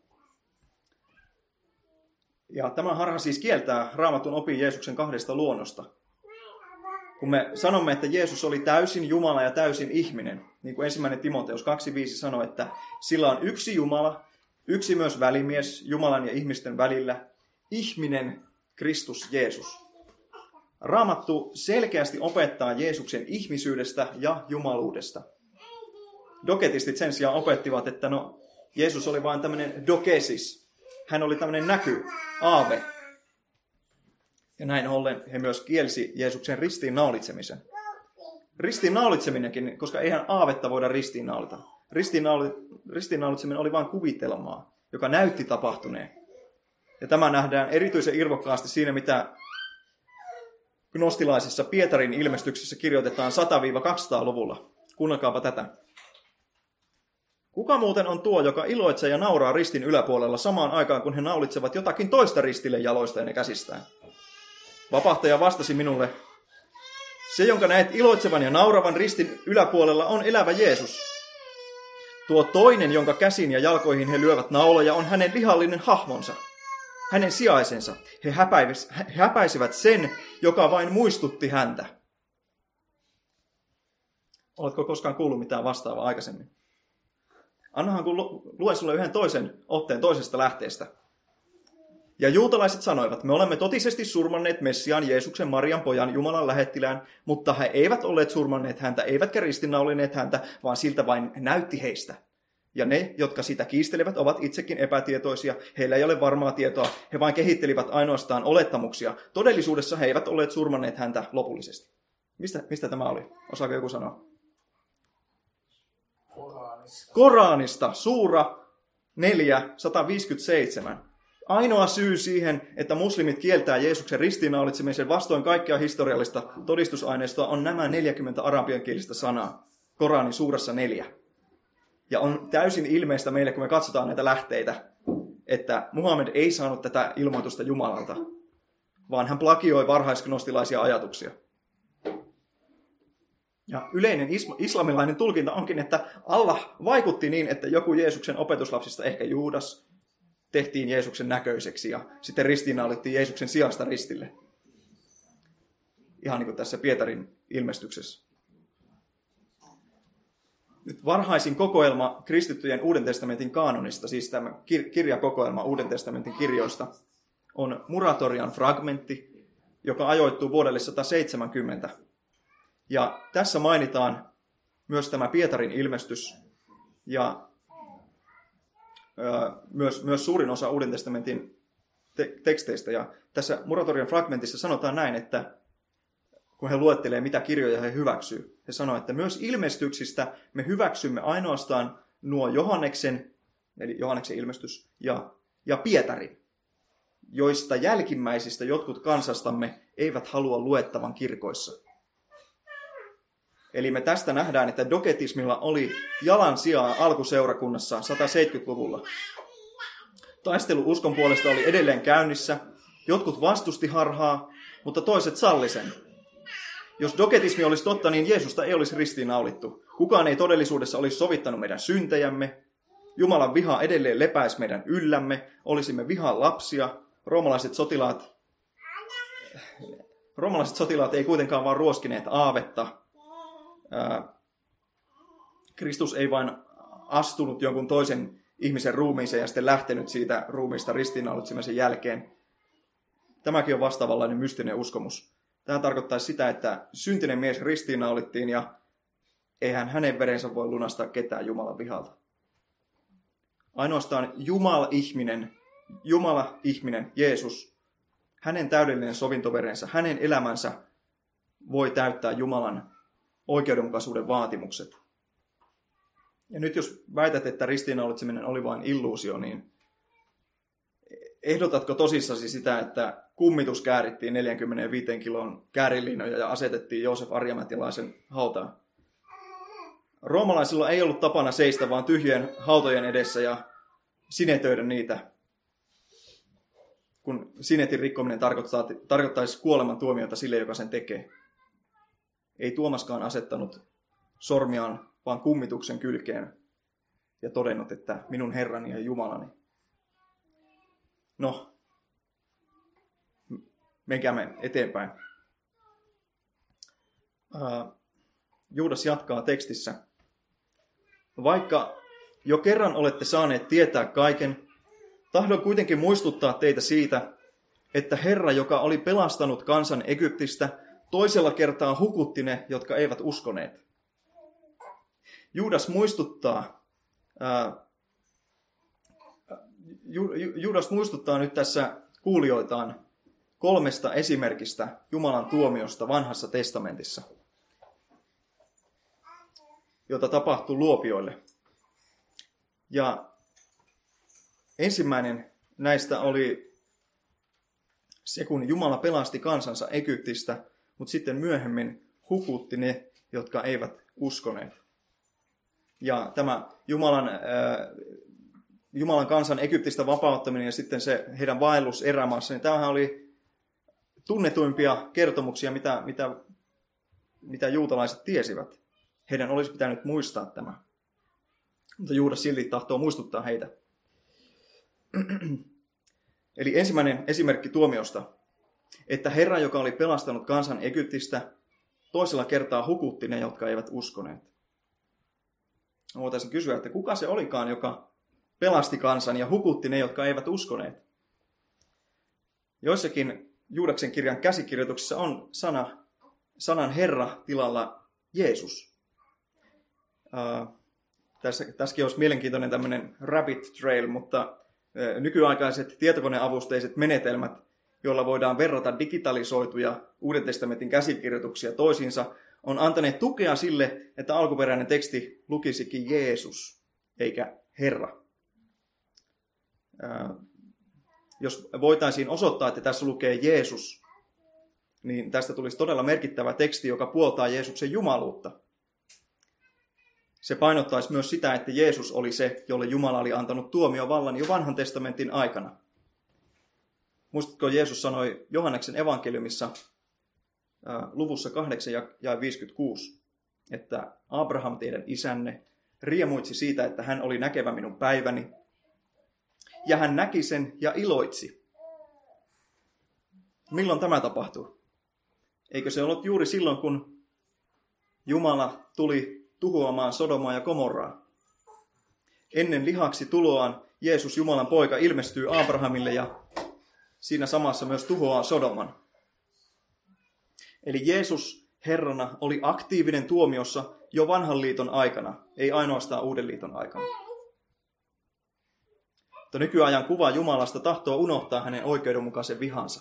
Ja tämä harha siis kieltää Raamatun opin Jeesuksen kahdesta luonnosta. Kun me sanomme, että Jeesus oli täysin Jumala ja täysin ihminen, niin kuin 1. Timoteus 2.5 sanoo, että sillä on yksi Jumala, yksi myös välimies Jumalan ja ihmisten välillä, ihminen Kristus Jeesus. Raamattu selkeästi opettaa Jeesuksen ihmisyydestä ja jumaluudesta. Doketistit sen sijaan opettivat, että no, Jeesus oli vain tämmöinen dokesis. Hän oli tämmöinen näky, aave. Ja näin ollen he myös kielsi Jeesuksen ristiinnaulitsemisen. Ristiinnaulitseminenkin, koska eihän aavetta voida ristiinnaulita. Ristiinnaulitseminen oli vain kuvitelmaa, joka näytti tapahtuneen. Ja tämä nähdään erityisen irvokkaasti siinä, mitä gnostilaisessa Pietarin ilmestyksessä kirjoitetaan 100-200-luvulla. Kuunnelkaapa tätä. Kuka muuten on tuo, joka iloitsee ja nauraa ristin yläpuolella samaan aikaan, kun he naulitsevat jotakin toista ristille jaloistaan ja käsistään? Vapahtaja vastasi minulle, se, jonka näet iloitsevan ja nauravan ristin yläpuolella, on elävä Jeesus. Tuo toinen, jonka käsiin ja jalkoihin he lyövät nauloja, on hänen lihallinen hahmonsa, hänen sijaisensa. He häpäisivät sen, joka vain muistutti häntä. Oletko koskaan kuullut mitään vastaavaa aikaisemmin? Annahan kun luen sulle yhden toisen otteen toisesta lähteestä. Ja juutalaiset sanoivat, me olemme totisesti surmanneet Messiaan Jeesuksen Marian pojan Jumalan lähettilään, mutta he eivät olleet surmanneet häntä, eivätkä ristinnaulineet häntä, vaan siltä vain näytti heistä. Ja ne, jotka sitä kiistelevät, ovat itsekin epätietoisia, heillä ei ole varmaa tietoa, he vain kehittelivät ainoastaan olettamuksia. Todellisuudessa he eivät olleet surmanneet häntä lopullisesti. Mistä tämä oli? Osaako joku sanoa? Koranista, suura 4, 157. Ainoa syy siihen, että muslimit kieltää Jeesuksen ristiinnaulitsemisen vastoin kaikkea historiallista todistusaineistoa, on nämä 40 arabiankielistä sanaa Koranin suurassa 4. Ja on täysin ilmeistä meille, kun me katsotaan näitä lähteitä, että Muhammed ei saanut tätä ilmoitusta Jumalalta, vaan hän plagioi varhaisgnostilaisia ajatuksia. Ja yleinen islamilainen tulkinta onkin, että Allah vaikutti niin, että joku Jeesuksen opetuslapsista, ehkä Juudas, tehtiin Jeesuksen näköiseksi ja sitten ristiinnaulittiin Jeesuksen sijasta ristille. Ihan niin kuin tässä Pietarin ilmestyksessä. Nyt varhaisin kokoelma kristittyjen Uuden testamentin kaanonista, siis tämä kirjakokoelma Uuden testamentin kirjoista, on Muratorian fragmentti, joka ajoittuu vuodelle 170. Ja tässä mainitaan myös tämä Pietarin ilmestys ja myös suurin osa Uuden testamentin teksteistä. Ja tässä Muratorian fragmentissa sanotaan näin, että kun he luettelee, mitä kirjoja he hyväksyy, he sanoo, että myös ilmestyksistä me hyväksymme ainoastaan nuo Johanneksen, eli Johanneksen ilmestys, ja Pietarin, joista jälkimmäisistä jotkut kansastamme eivät halua luettavan kirkoissa. Eli me tästä nähdään, että doketismilla oli jalansijaa alkuseurakunnassa 170-luvulla. Taistelu uskon puolesta oli edelleen käynnissä. Jotkut vastusti harhaa, mutta toiset salli sen. Jos doketismi olisi totta, niin Jeesusta ei olisi ristiinnaulittu. Kukaan ei todellisuudessa olisi sovittanut meidän syntejämme. Jumalan viha edelleen lepäisi meidän yllämme. Olisimme vihan lapsia. Roomalaiset sotilaat ei kuitenkaan vaan ruoskineet aavetta. Kristus ei vain astunut jonkun toisen ihmisen ruumiiseen ja sitten lähtenyt siitä ruumiista ristiinnaulitsemisen jälkeen. Tämäkin on vastaavanlainen mystinen uskomus. Tämä tarkoittaa sitä, että syntinen mies ristiinnaulittiin ja eihän hänen verensä voi lunastaa ketään Jumalan vihalta. Ainoastaan Jumala-ihminen, Jeesus, hänen täydellinen sovintoverensä, hänen elämänsä voi täyttää Jumalan oikeudenmukaisuuden vaatimukset. Ja nyt jos väität, että ristiinnaulitseminen oli vain illuusio, niin ehdotatko tosissasi sitä, että kummitus käärittiin 45 kilon käärinliinoja ja asetettiin Joosef Ariamatilaisen hautaan? Roomalaisilla ei ollut tapana seistä vaan tyhjien hautojen edessä ja sinetöidä niitä, kun sinetin rikkominen tarkoittaisi kuolemantuomiota sille, joka sen tekee. Ei Tuomaskaan asettanut sormiaan, vaan kummituksen kylkeen ja todennut, että minun Herrani ja Jumalani. No, menkäämme eteenpäin. Juudas jatkaa tekstissä. Vaikka jo kerran olette saaneet tietää kaiken, tahdon kuitenkin muistuttaa teitä siitä, että Herra, joka oli pelastanut kansan Egyptistä, toisella kertaa hukutti ne, jotka eivät uskoneet. Juudas muistuttaa nyt tässä kuulijoitaan 3 esimerkistä Jumalan tuomiosta vanhassa testamentissa, jota tapahtui luopioille. Ja ensimmäinen näistä oli se, kun Jumala pelasti kansansa Egyptistä, mutta sitten myöhemmin hukutti ne, jotka eivät uskoneet. Ja tämä Jumalan kansan Egyptistä vapauttaminen ja sitten se heidän vaellus erämaassa, niin tämähän oli tunnetuimpia kertomuksia, mitä juutalaiset tiesivät. Heidän olisi pitänyt muistaa tämä. Mutta Juudas silti tahtoo muistuttaa heitä. Eli ensimmäinen esimerkki tuomiosta, että Herra, joka oli pelastanut kansan Egyptistä, toisella kertaa hukutti ne, jotka eivät uskoneet. Voitaisiin kysyä, että kuka se olikaan, joka pelasti kansan ja hukutti ne, jotka eivät uskoneet. Joissakin Juudaksen kirjan käsikirjoituksissa on sanan Herra tilalla Jeesus. Tässäkin olisi mielenkiintoinen tämmöinen rabbit trail, mutta nykyaikaiset tietokoneavusteiset menetelmät, joilla voidaan verrata digitalisoituja Uuden testamentin käsikirjoituksia toisiinsa, on antaneet tukea sille, että alkuperäinen teksti lukisikin Jeesus, eikä Herra. Jos voitaisiin osoittaa, että tässä lukee Jeesus, niin tästä tulisi todella merkittävä teksti, joka puoltaa Jeesuksen jumaluutta. Se painottaisi myös sitä, että Jeesus oli se, jolle Jumala oli antanut tuomiovallan jo vanhan testamentin aikana. Muistatko, Jeesus sanoi Johanneksen evankeliumissa luvussa 8 ja 56, että Abraham, teidän isänne, riemuitsi siitä, että hän oli näkevä minun päiväni, ja hän näki sen ja iloitsi. Milloin tämä tapahtui? Eikö se ollut juuri silloin, kun Jumala tuli tuhoamaan Sodomaa ja Gomorraa? Ennen lihaksi tuloaan Jeesus, Jumalan poika, ilmestyy Abrahamille ja siinä samassa myös tuhoaa Sodoman. Eli Jeesus Herrana oli aktiivinen tuomiossa jo vanhan liiton aikana, ei ainoastaan uuden liiton aikana. Mutta nykyajan kuva Jumalasta tahtoo unohtaa hänen oikeudenmukaisen vihansa.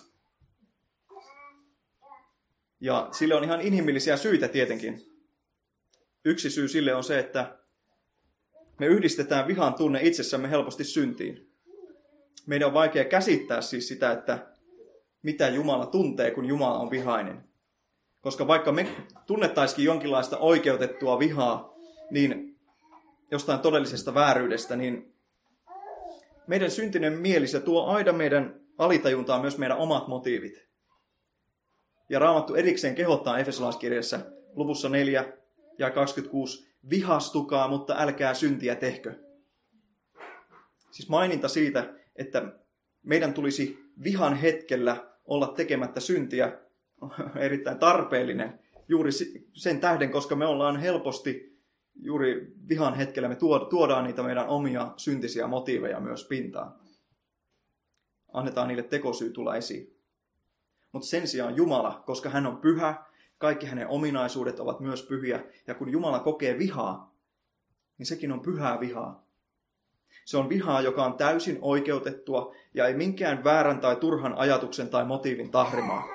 Ja sille on ihan inhimillisiä syitä tietenkin. Yksi syy sille on se, että me yhdistetään vihan tunne itsessämme helposti syntiin. Meidän on vaikea käsittää siis sitä, että mitä Jumala tuntee, kun Jumala on vihainen. Koska vaikka me tunnettaisikin jonkinlaista oikeutettua vihaa, niin jostain todellisesta vääryydestä, niin meidän syntinen mieli, se tuo aina meidän alitajuntaan myös meidän omat motiivit. Ja Raamattu erikseen kehottaa Efesolaiskirjassa luvussa 4 ja 26, vihastukaa, mutta älkää syntiä tehkö. Siis maininta siitä, että meidän tulisi vihan hetkellä olla tekemättä syntiä, on erittäin tarpeellinen juuri sen tähden, koska me ollaan helposti juuri vihan hetkellä, me tuodaan niitä meidän omia syntisiä motiiveja myös pintaan. Annetaan niille tekosyy tulla esiin. Mutta sen sijaan Jumala, koska hän on pyhä, kaikki hänen ominaisuudet ovat myös pyhiä. Ja kun Jumala kokee vihaa, niin sekin on pyhää vihaa. Se on vihaa, joka on täysin oikeutettua ja ei minkään väärän tai turhan ajatuksen tai motiivin tahrimaa.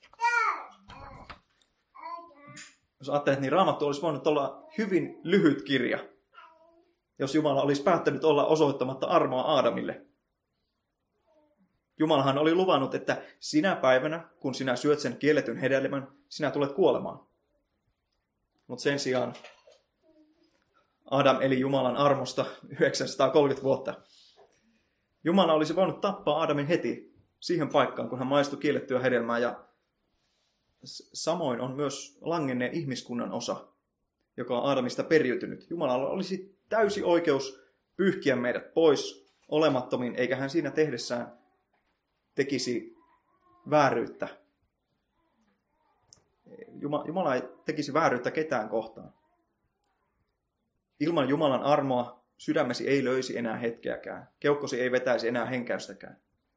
Jos ajattelet, niin Raamattu olisi voinut olla hyvin lyhyt kirja, jos Jumala olisi päättänyt olla osoittamatta armoa Aadamille. Jumalahan oli luvannut, että sinä päivänä, kun sinä syöt sen kielletyn hedelmän, sinä tulet kuolemaan. Mutta sen sijaan Adam eli Jumalan armosta 930 vuotta. Jumala olisi voinut tappaa Adamin heti siihen paikkaan, kun hän maistui kiellettyä hedelmää. Ja samoin on myös langenneen ihmiskunnan osa, joka on Adamista periytynyt. Jumalalla olisi täysi oikeus pyyhkiä meidät pois olemattomiin, eikä hän siinä tehdessään tekisi vääryyttä. Jumala ei tekisi vääryyttä ketään kohtaan. Ilman Jumalan armoa sydämesi ei löisi enää hetkeäkään. Keuhkosi ei vetäisi enää henkäystäkään.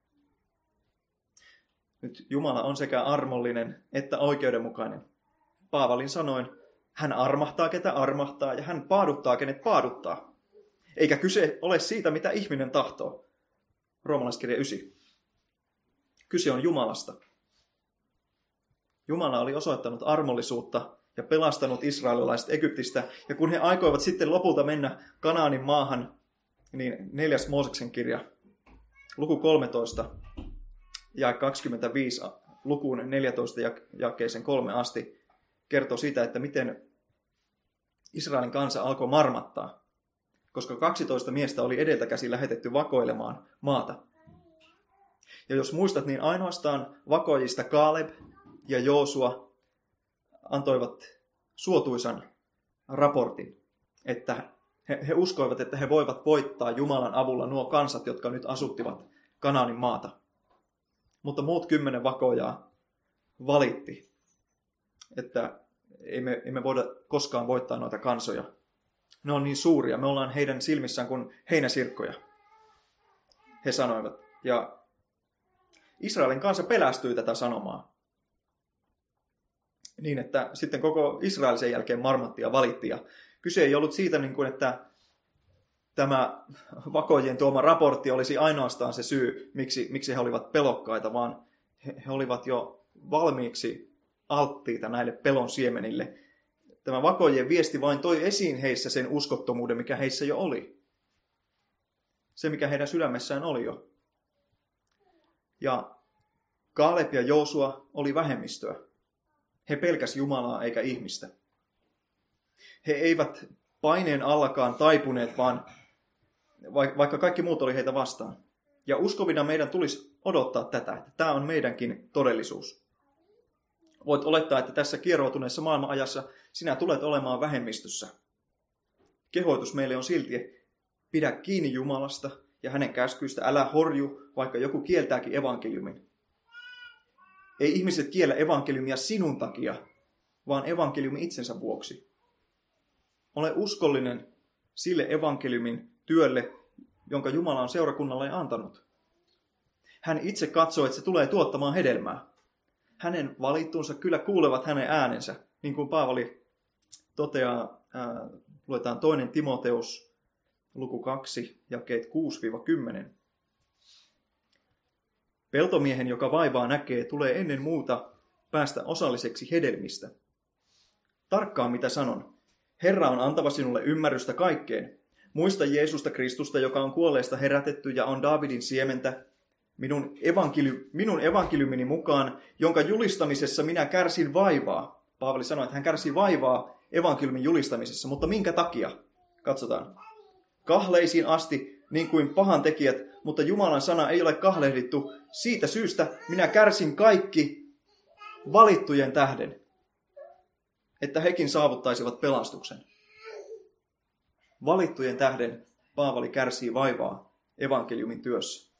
Nyt Jumala on sekä armollinen että oikeudenmukainen. Paavalin sanoin, hän armahtaa ketä armahtaa ja hän paaduttaa kenet paaduttaa. Eikä kyse ole siitä, mitä ihminen tahtoo. Roomalaiskirja 9. Kyse on Jumalasta. Jumala oli osoittanut armollisuutta ja pelastanut israelilaiset Egyptistä. Ja kun he aikoivat sitten lopulta mennä Kanaanin maahan, niin 4. Mooseksen kirja, luku 13 ja 25, lukuun 14 jakeeseen 3 asti, kertoo siitä, että miten Israelin kansa alkoi marmattaa, koska 12 miestä oli edeltäkäsin lähetetty vakoilemaan maata. Ja jos muistat, niin ainoastaan vakoijista Kaaleb ja Joosua antoivat suotuisan raportin, että he uskoivat, että he voivat voittaa Jumalan avulla nuo kansat, jotka nyt asuttivat Kanaanin maata. Mutta muut 10 vakoijaa valitti, että emme voida koskaan voittaa noita kansoja. Ne on niin suuria, me ollaan heidän silmissään kuin heinäsirkkoja, he sanoivat. Ja Israelin kansa pelästyi tätä sanomaa. Niin, että sitten koko Israel sen jälkeen marmatti ja valitti. Ja kyse ei ollut siitä, että tämä vakojen tuoma raportti olisi ainoastaan se syy, miksi he olivat pelokkaita, vaan he olivat jo valmiiksi alttiita näille pelon siemenille. Tämä vakojen viesti vain toi esiin heissä sen uskottomuuden, mikä heissä jo oli. Se, mikä heidän sydämessään oli jo. Ja Kaaleb ja Joosua oli vähemmistöä. He pelkäs Jumalaa eikä ihmistä. He eivät paineen allakaan taipuneet, vaan vaikka kaikki muut oli heitä vastaan. Ja uskovina meidän tulisi odottaa tätä, että tämä on meidänkin todellisuus. Voit olettaa, että tässä kieroutuneessa maailmanajassa sinä tulet olemaan vähemmistössä. Kehoitus meille on silti, pidä kiinni Jumalasta ja hänen käskyistä, älä horju, vaikka joku kieltääkin evankeliumin. Ei ihmiset kiellä evankeliumia sinun takia, vaan evankeliumin itsensä vuoksi. Ole uskollinen sille evankeliumin työlle, jonka Jumala on seurakunnalle antanut. Hän itse katsoo, että se tulee tuottamaan hedelmää. Hänen valittunsa kyllä kuulevat hänen äänensä, niin kuin Paavali toteaa, luetaan 2. Timoteus, luku 2, jakeet 6-10. Peltomiehen, joka vaivaa näkee, tulee ennen muuta päästä osalliseksi hedelmistä. Tarkkaan mitä sanon. Herra on antava sinulle ymmärrystä kaikkeen. Muista Jeesusta Kristusta, joka on kuolleista herätetty ja on Daavidin siementä, minun evankeliumini mukaan, jonka julistamisessa minä kärsin vaivaa. Paavali sanoi, että hän kärsi vaivaa evankeliumin julistamisessa, mutta minkä takia? Katsotaan. Kahleisiin asti, niin kuin pahantekijät, mutta Jumalan sana ei ole kahlehdittu. Siitä syystä minä kärsin kaikki valittujen tähden, että hekin saavuttaisivat pelastuksen. Valittujen tähden Paavali kärsii vaivaa evankeliumin työssä.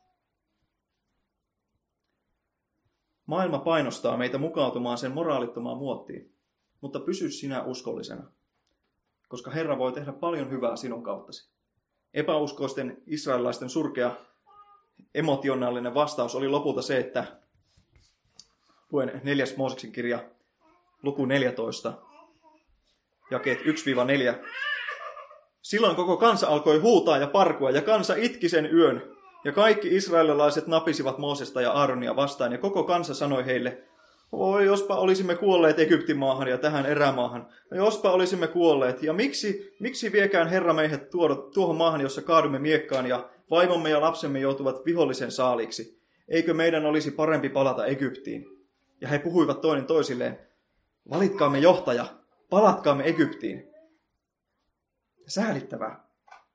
Maailma painostaa meitä mukautumaan sen moraalittomaan muottiin, mutta pysy sinä uskollisena, koska Herra voi tehdä paljon hyvää sinun kauttasi. Epäuskoisten israelilaisten surkea emotionaalinen vastaus oli lopulta se, että luen 4. Mooseksen kirja, luku 14, jakeet 1-4. Silloin koko kansa alkoi huutaa ja parkua, ja kansa itki sen yön. Ja kaikki israelilaiset napisivat Moosesta ja Aaronia vastaan, ja koko kansa sanoi heille, oi, jospa olisimme kuolleet Egyptin maahan ja tähän erämaahan. Jospa olisimme kuolleet. Ja miksi viekään Herra meidät tuohon maahan, jossa kaadumme miekkaan, ja vaimomme ja lapsemme joutuvat vihollisen saaliksi? Eikö meidän olisi parempi palata Egyptiin? Ja he puhuivat toinen toisilleen, valitkaamme johtaja, palatkaamme Egyptiin. Säälittävää.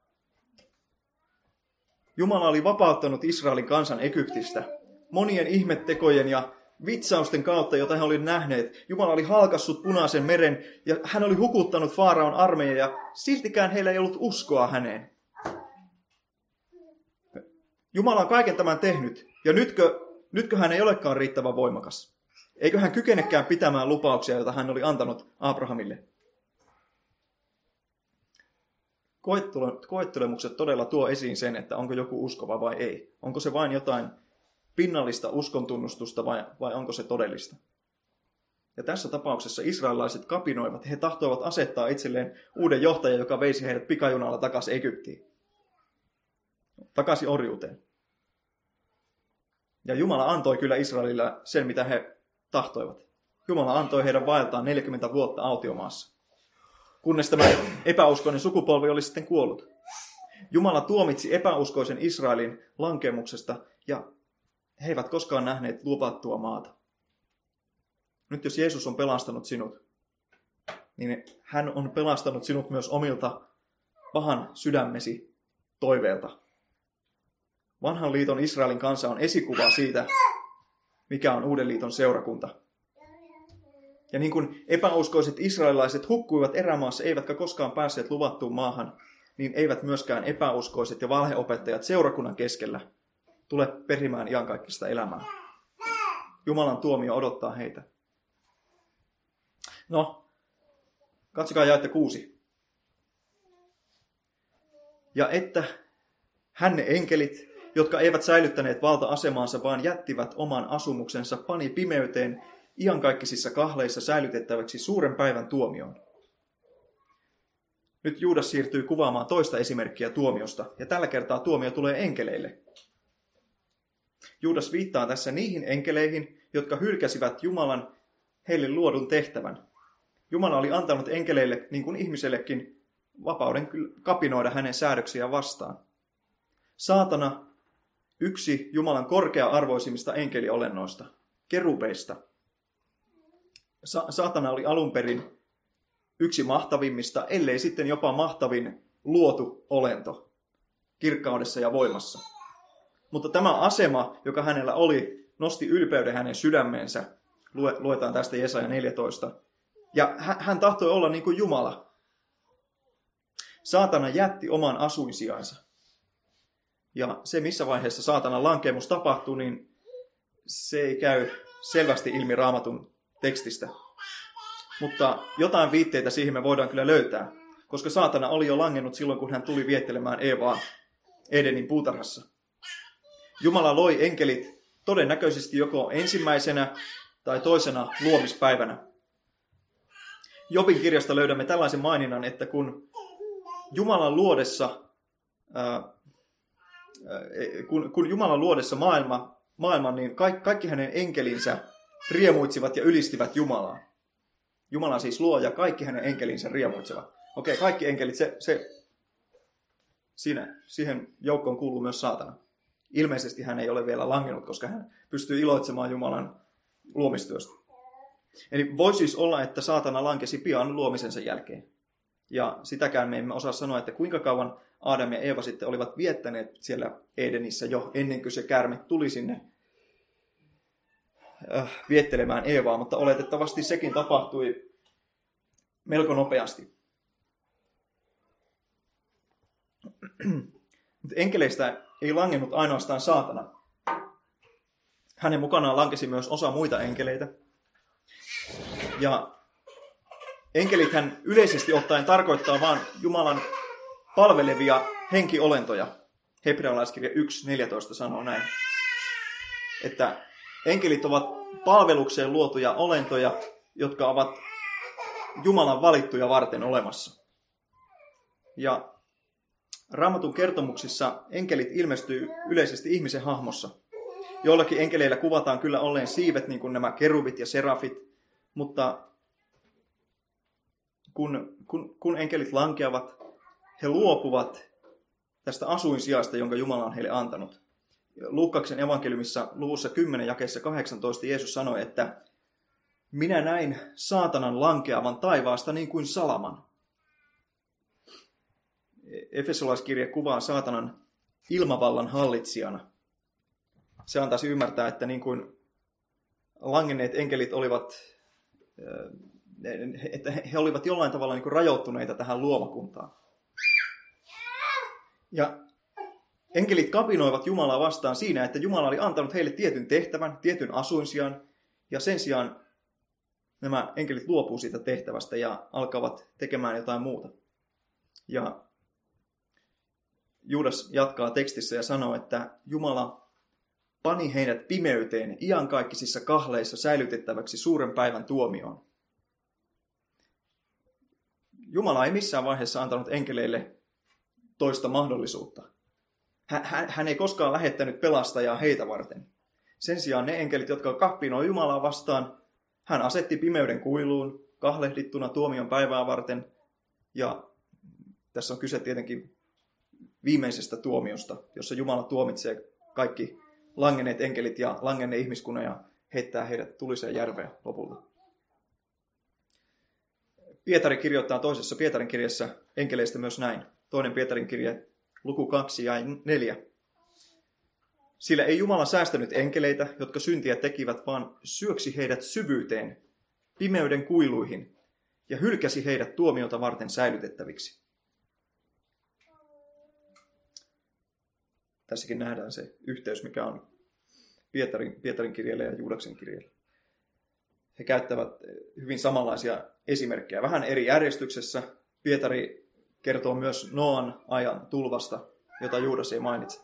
Jumala oli vapauttanut Israelin kansan Egyptistä monien ihmettekojen ja vitsausten kautta, jota he olivat nähneet. Jumala oli halkassut Punaisen meren ja hän oli hukuttanut Faaraon armeijan ja siltikään heillä ei ollut uskoa häneen. Jumala on kaiken tämän tehnyt ja nytkö hän ei olekaan riittävän voimakas? Eikö hän kykenekään pitämään lupauksia, joita hän oli antanut Abrahamille? Koettelemukset todella tuo esiin sen, että onko joku uskova vai ei. Onko se vain jotain pinnallista uskontunnustusta vai onko se todellista? Ja tässä tapauksessa israelilaiset kapinoivat. He tahtoivat asettaa itselleen uuden johtajan, joka veisi heidät pikajunalla takaisin Egyptiin. Takaisin orjuuteen. Ja Jumala antoi kyllä Israelille sen, mitä he tahtoivat. Jumala antoi heidän vaeltaan 40 vuotta autiomaassa. Kunnes tämä epäuskoinen sukupolvi oli sitten kuollut. Jumala tuomitsi epäuskoisen Israelin lankemuksesta ja he eivät koskaan nähneet luvattua maata. Nyt jos Jeesus on pelastanut sinut, niin hän on pelastanut sinut myös omilta pahan sydämesi toiveelta. Vanhan liiton Israelin kansa on esikuva siitä, mikä on uuden liiton seurakunta. Ja niin kuin epäuskoiset israelilaiset hukkuivat erämaassa eivätkä koskaan päässeet luvattuun maahan, niin eivät myöskään epäuskoiset ja valheopettajat seurakunnan keskellä tule perimään iankaikkista elämää. Jumalan tuomio odottaa heitä. No, katsokaa jaetta 6. Ja että hän ne enkelit, jotka eivät säilyttäneet valta-asemaansa, vaan jättivät oman asumuksensa, pani pimeyteen iankaikkisissa kahleissa säilytettäväksi suuren päivän tuomioon. Nyt Juudas siirtyy kuvaamaan toista esimerkkiä tuomiosta, ja tällä kertaa tuomio tulee enkeleille. Juudas viittaa tässä niihin enkeleihin, jotka hylkäsivät Jumalan heille luodun tehtävän. Jumala oli antanut enkeleille, niin kuin ihmisellekin, vapauden kapinoida hänen säädöksiään vastaan. Saatana, yksi Jumalan korkea-arvoisimmista enkeliolennoista, kerubeista. Saatana oli alun perin yksi mahtavimmista, ellei sitten jopa mahtavin luotu olento kirkkaudessa ja voimassa. Mutta tämä asema, joka hänellä oli, nosti ylpeyden hänen sydämeensä. Luetaan tästä Jesaja 14. Ja hän tahtoi olla niin kuin Jumala. Saatana jätti oman asuinsijansa. Ja se, missä vaiheessa saatanan lankeemus tapahtuu, niin se ei käy selvästi ilmi Raamatun tekstistä. Mutta jotain viitteitä siihen me voidaan kyllä löytää, koska saatana oli jo langennut silloin, kun hän tuli viettelemään Eevaa Edenin puutarhassa. Jumala loi enkelit todennäköisesti joko ensimmäisenä tai toisena luomispäivänä. Jobin kirjasta löydämme tällaisen maininnan, että kun Jumalan luodessa, maailman, niin kaikki hänen enkelinsä riemuitsivat ja ylistivät Jumalaa. Jumala siis luo ja kaikki hänen enkelinsä riemuitsevat. Okei, kaikki enkelit, siihen joukkoon kuuluu myös saatana. Ilmeisesti hän ei ole vielä langennut, koska hän pystyy iloitsemaan Jumalan luomistyöstä. Eli voi siis olla, että saatana lankesi pian luomisensa jälkeen. Ja sitäkään me emme osaa sanoa, että kuinka kauan Aadam ja Eeva sitten olivat viettäneet siellä Edenissä jo ennen kuin se käärme tuli sinne viettelemään Eevaa, mutta oletettavasti sekin tapahtui melko nopeasti. Mutta enkeleistä ei langennut ainoastaan saatana. Hänen mukanaan lankesi myös osa muita enkeleitä. Ja enkelithän yleisesti ottaen tarkoittaa vain Jumalan palvelevia henkiolentoja. Hebrealaiskirja 1.14 sanoo näin, että enkelit ovat palvelukseen luotuja olentoja, jotka ovat Jumalan valittuja varten olemassa. Ja Raamatun kertomuksissa enkelit ilmestyy yleisesti ihmisen hahmossa. Joillakin enkeleillä kuvataan kyllä olleen siivet, niin kuin nämä kerubit ja serafit, mutta kun enkelit lankeavat, he luopuvat tästä asuinsijasta, jonka Jumala on heille antanut. Luukkaksen evankeliumissa luvussa 10 jakeessa 18 Jeesus sanoi, että minä näin saatanan lankeavan taivaasta niin kuin salaman. Efesolaiskirje kuvaa saatanan ilmavallan hallitsijana. Se antaisi ymmärtää, että niin kuin langenneet enkelit olivat, että he olivat jollain tavalla niin kuin rajoittuneita tähän luomakuntaan. Ja enkelit kapinoivat Jumalaa vastaan siinä, että Jumala oli antanut heille tietyn tehtävän, tietyn asuinsijan, ja sen sijaan nämä enkelit luopuu siitä tehtävästä ja alkavat tekemään jotain muuta. Ja Juudas jatkaa tekstissä ja sanoo, että Jumala pani heidät pimeyteen iankaikkisissa kahleissa säilytettäväksi suuren päivän tuomioon. Jumala ei missään vaiheessa antanut enkeleille toista mahdollisuutta. Hän ei koskaan lähettänyt pelastajaa heitä varten. Sen sijaan ne enkelit, jotka kapinoi Jumalaa vastaan, hän asetti pimeyden kuiluun, kahlehdittuna tuomion päivää varten. Ja tässä on kyse tietenkin viimeisestä tuomiosta, jossa Jumala tuomitsee kaikki langenneet enkelit ja langenneen ihmiskunnan ja heittää heidät tuliseen järveen lopulta. Pietari kirjoittaa toisessa Pietarin kirjassa enkeleistä myös näin. Toinen Pietarin kirje, luku 2 ja 4. Sillä ei Jumala säästänyt enkeleitä, jotka syntiä tekivät, vaan syöksi heidät syvyyteen, pimeyden kuiluihin, ja hylkäsi heidät tuomiota varten säilytettäviksi. Tässäkin nähdään se yhteys, mikä on Pietarin kirjeellä ja Juudaksen kirjeellä. he käyttävät hyvin samanlaisia esimerkkejä. Vähän eri järjestyksessä. Pietari kertoo myös Noan ajan tulvasta, jota Juudas ei mainitse.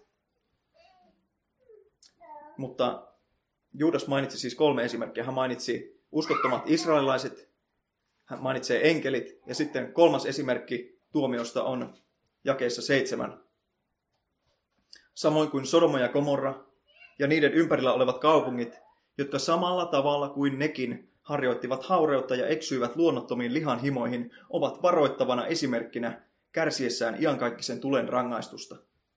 Mutta Juudas mainitsi siis 3 esimerkkiä. Hän mainitsi uskottomat israelilaiset, hän mainitsee enkelit, ja sitten 3. esimerkki tuomiosta on jakeessa 7. Samoin kuin Sodoma ja Gomorra ja niiden ympärillä olevat kaupungit, jotka samalla tavalla kuin nekin harjoittivat haureutta ja eksyivät luonnottomiin lihanhimoihin, ovat varoittavana esimerkkinä kärsiessään iankaikkisen tulen rangaistusta.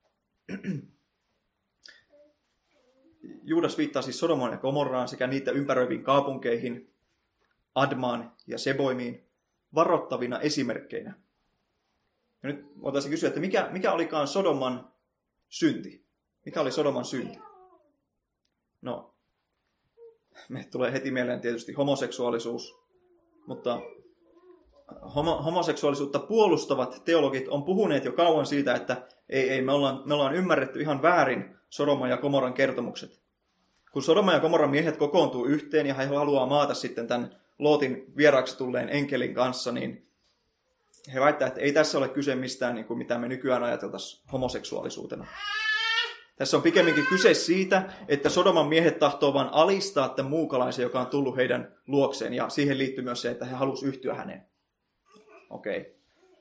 Juudas viittaa siis Sodomaan ja Gomorraan sekä niitä ympäröiviin kaupunkeihin, Admaan ja Seboimiin, varoittavina esimerkkeinä. Ja nyt voitaisiin kysyä, että mikä olikaan Sodoman synti? Mikä oli Sodoman synti? No, me tulee heti mieleen tietysti homoseksuaalisuus, mutta homoseksuaalisuutta puolustavat teologit on puhuneet jo kauan siitä, että me ollaan ymmärretty ihan väärin Sodoman ja Gomorran kertomukset. Kun Sodoma ja Gomorran miehet kokoontuu yhteen ja he haluaa maata sitten tämän Lootin vieraaksi tulleen enkelin kanssa, niin he väittävät, että ei tässä ole kyse mistään, niin kuin mitä me nykyään ajateltaisiin homoseksuaalisuutena. Tässä on pikemminkin kyse siitä, että Sodoman miehet tahtoo vain alistaa tämän muukalaisen, joka on tullut heidän luokseen, ja siihen liittyy myös se, että he halusivat yhtyä häneen. Okei.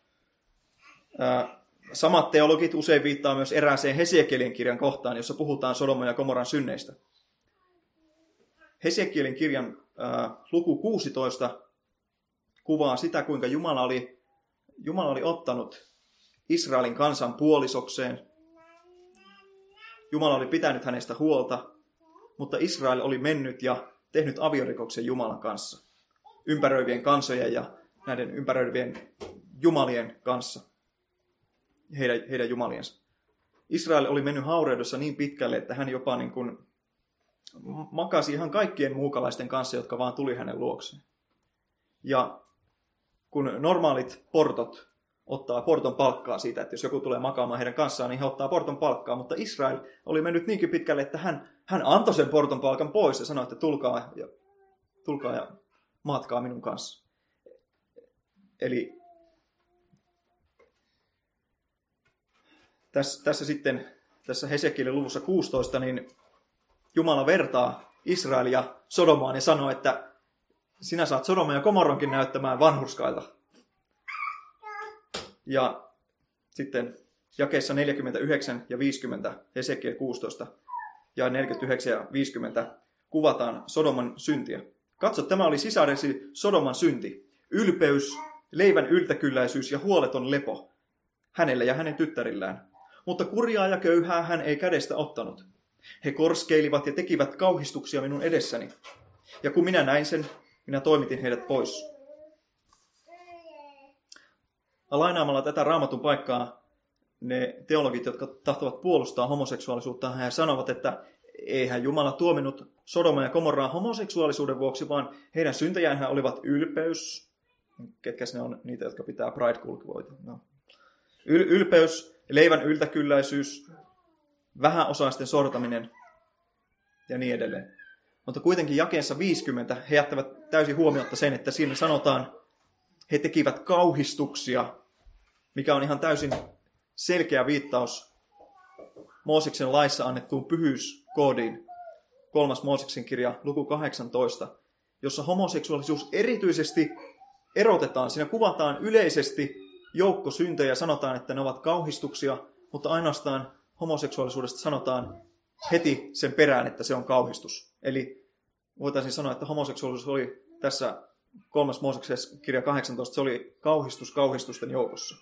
Samat teologit usein viittaa myös erääseen Hesekielin kirjan kohtaan, jossa puhutaan Sodoman ja Gomorran synneistä. Hesekielin kirjan luku 16 kuvaa sitä, kuinka Jumala oli ottanut Israelin kansan puolisokseen. Jumala oli pitänyt hänestä huolta, mutta Israel oli mennyt ja tehnyt aviorikoksen Jumalan kanssa, ympäröivien kansojen ja näiden ympäröivien jumalien kanssa, heidän jumaliensa. Israel oli mennyt haureudessa niin pitkälle, että hän jopa niin kuin makasi ihan kaikkien muukalaisten kanssa, jotka vaan tuli hänen luokseen. Ja kun normaalit portot ottaa porton palkkaa siitä, että jos joku tulee makaamaan heidän kanssaan, niin he ottaa porton palkkaa. Mutta Israel oli mennyt niinkin pitkälle, että hän antoi sen porton palkan pois ja sanoi, että tulkaa ja maatkaa minun kanssa. Eli tässä Hesekielin luvussa 16, niin Jumala vertaa Israelia Sodomaan ja sanoo, että sinä saat Sodoman ja Gomorronkin näyttämään vanhurskailta. Ja sitten jakeessa 49 ja 50, Hesekiel 16, ja 49 ja 50 kuvataan Sodoman syntiä. Katso, tämä oli sisaresi Sodoman synti. Ylpeys, leivän yltäkylläisyys ja huoleton lepo hänelle ja hänen tyttärillään. Mutta kurjaa ja köyhää hän ei kädestä ottanut. He korskeilivat ja tekivät kauhistuksia minun edessäni. Ja kun minä näin sen, minä toimitin heidät pois. Lainaamalla tätä Raamatun paikkaa ne teologit, jotka tahtovat puolustaa homoseksuaalisuutta, he sanovat, että eihän Jumala tuominut Sodoma ja Gomorraa homoseksuaalisuuden vuoksi, vaan heidän syntejäänhän olivat ylpeys. Ketkäs ne on niitä, jotka pitää Pride-kulkuvoita? No. Ylpeys, leivän yltäkylläisyys, vähäosaisten sortaminen ja niin edelleen. Mutta kuitenkin jakeessa 50 he jättävät täysin huomiotta sen, että siinä sanotaan, he tekivät kauhistuksia, mikä on ihan täysin selkeä viittaus Mooseksen laissa annettuun pyhyyskoodiin. 3. Mooseksen kirja, luku 18, jossa homoseksuaalisuus erityisesti erotetaan. Siinä kuvataan yleisesti joukko syntejä ja sanotaan, että ne ovat kauhistuksia, mutta ainoastaan homoseksuaalisuudesta sanotaan heti sen perään, että se on kauhistus. Eli voitaisiin sanoa, että homoseksuaalisuus oli tässä 3. Mooseksen kirja 18, se oli kauhistus kauhistusten joukossa.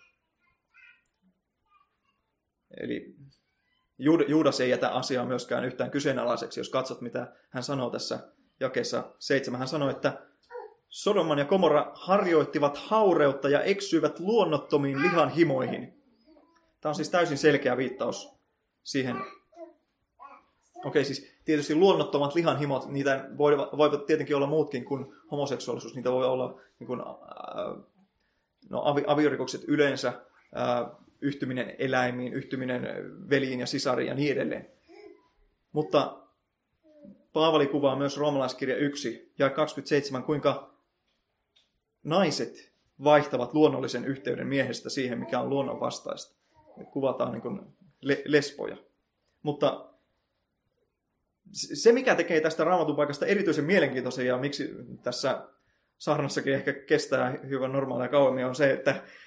Eli Juudas ei jätä asiaa myöskään yhtään kyseenalaiseksi, jos katsot, mitä hän sanoo tässä jakeessa 7. Hän sanoi, että Sodoman ja Gomorra harjoittivat haureutta ja eksyivät luonnottomiin lihanhimoihin. Tämä on siis täysin selkeä viittaus siihen. Okei, siis tietysti luonnottomat lihanhimot, niitä voivat tietenkin olla muutkin kuin homoseksuaalisuus. Niitä voi olla niin kuin, aviorikokset yleensä, yhtyminen eläimiin, yhtyminen veliin ja sisariin ja niin edelleen. Mutta Paavali kuvaa myös roomalaiskirja 1 ja 27, kuinka naiset vaihtavat luonnollisen yhteyden miehestä siihen, mikä on luonnonvastaista. Kuvataan niin kuin lesboja. Mutta se, mikä tekee tästä Raamatun paikasta erityisen mielenkiintoisen ja miksi tässä saarnassakin ehkä kestää hyvän normaalia kauemmin, on se,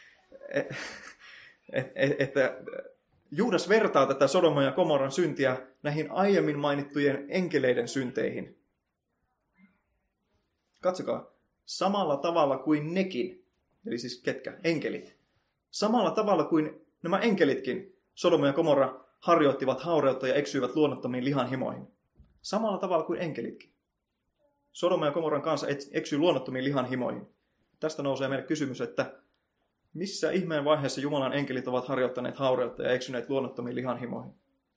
että Juudas vertaa tätä Sodoman ja Gomoran syntiä näihin aiemmin mainittujen enkeleiden synteihin. Katsokaa, samalla tavalla kuin nekin, eli siis ketkä? Enkelit. Samalla tavalla kuin nämä enkelitkin, Sodoma ja Gomorra, harjoittivat haureutta ja eksyivät luonnottomiin lihanhimoihin. Samalla tavalla kuin enkelitkin. Sodoma ja Gomorran kanssa eksyi luonnottomiin lihanhimoihin. Tästä nousee meille kysymys, että missä ihmeen vaiheessa Jumalan enkelit ovat harjoittaneet haureutta ja eksyneet luonnottomiin lihanhimoihin?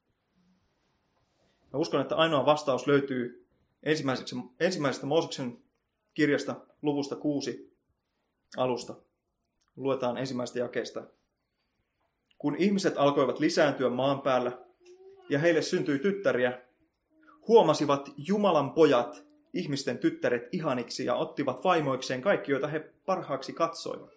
Mä uskon, että ainoa vastaus löytyy ensimmäisestä Mooseksen kirjasta luvusta 6 alusta. Luetaan ensimmäistä jakeesta. Kun ihmiset alkoivat lisääntyä maan päällä ja heille syntyi tyttäriä, huomasivat Jumalan pojat ihmisten tyttäret ihaniksi ja ottivat vaimoikseen kaikki, joita he parhaaksi katsoivat.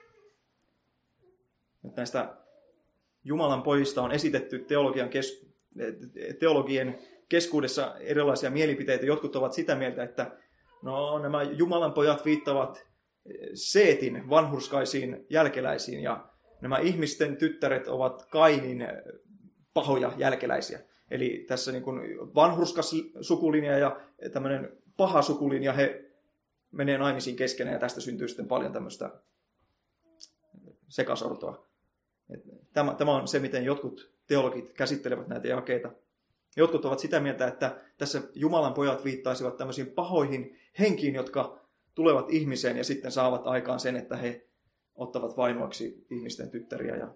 Nyt näistä Jumalan pojista on esitetty teologien keskuudessa erilaisia mielipiteitä. Jotkut ovat sitä mieltä, että nämä Jumalan pojat viittavat Seetin vanhurskaisiin jälkeläisiin ja nämä ihmisten tyttäret ovat Kainin pahoja jälkeläisiä. Eli tässä niin kuin vanhurskas sukulinja ja tämmöinen paha sukulinja, he menee naimisiin keskenään ja tästä syntyy sitten paljon tämmöistä sekasortoa. Tämä on se, miten jotkut teologit käsittelevät näitä jakeita. Jotkut ovat sitä mieltä, että tässä Jumalan pojat viittaisivat tämmöisiin pahoihin henkiin, jotka tulevat ihmiseen ja sitten saavat aikaan sen, että he ottavat vaimoiksi ihmisten tyttäriä.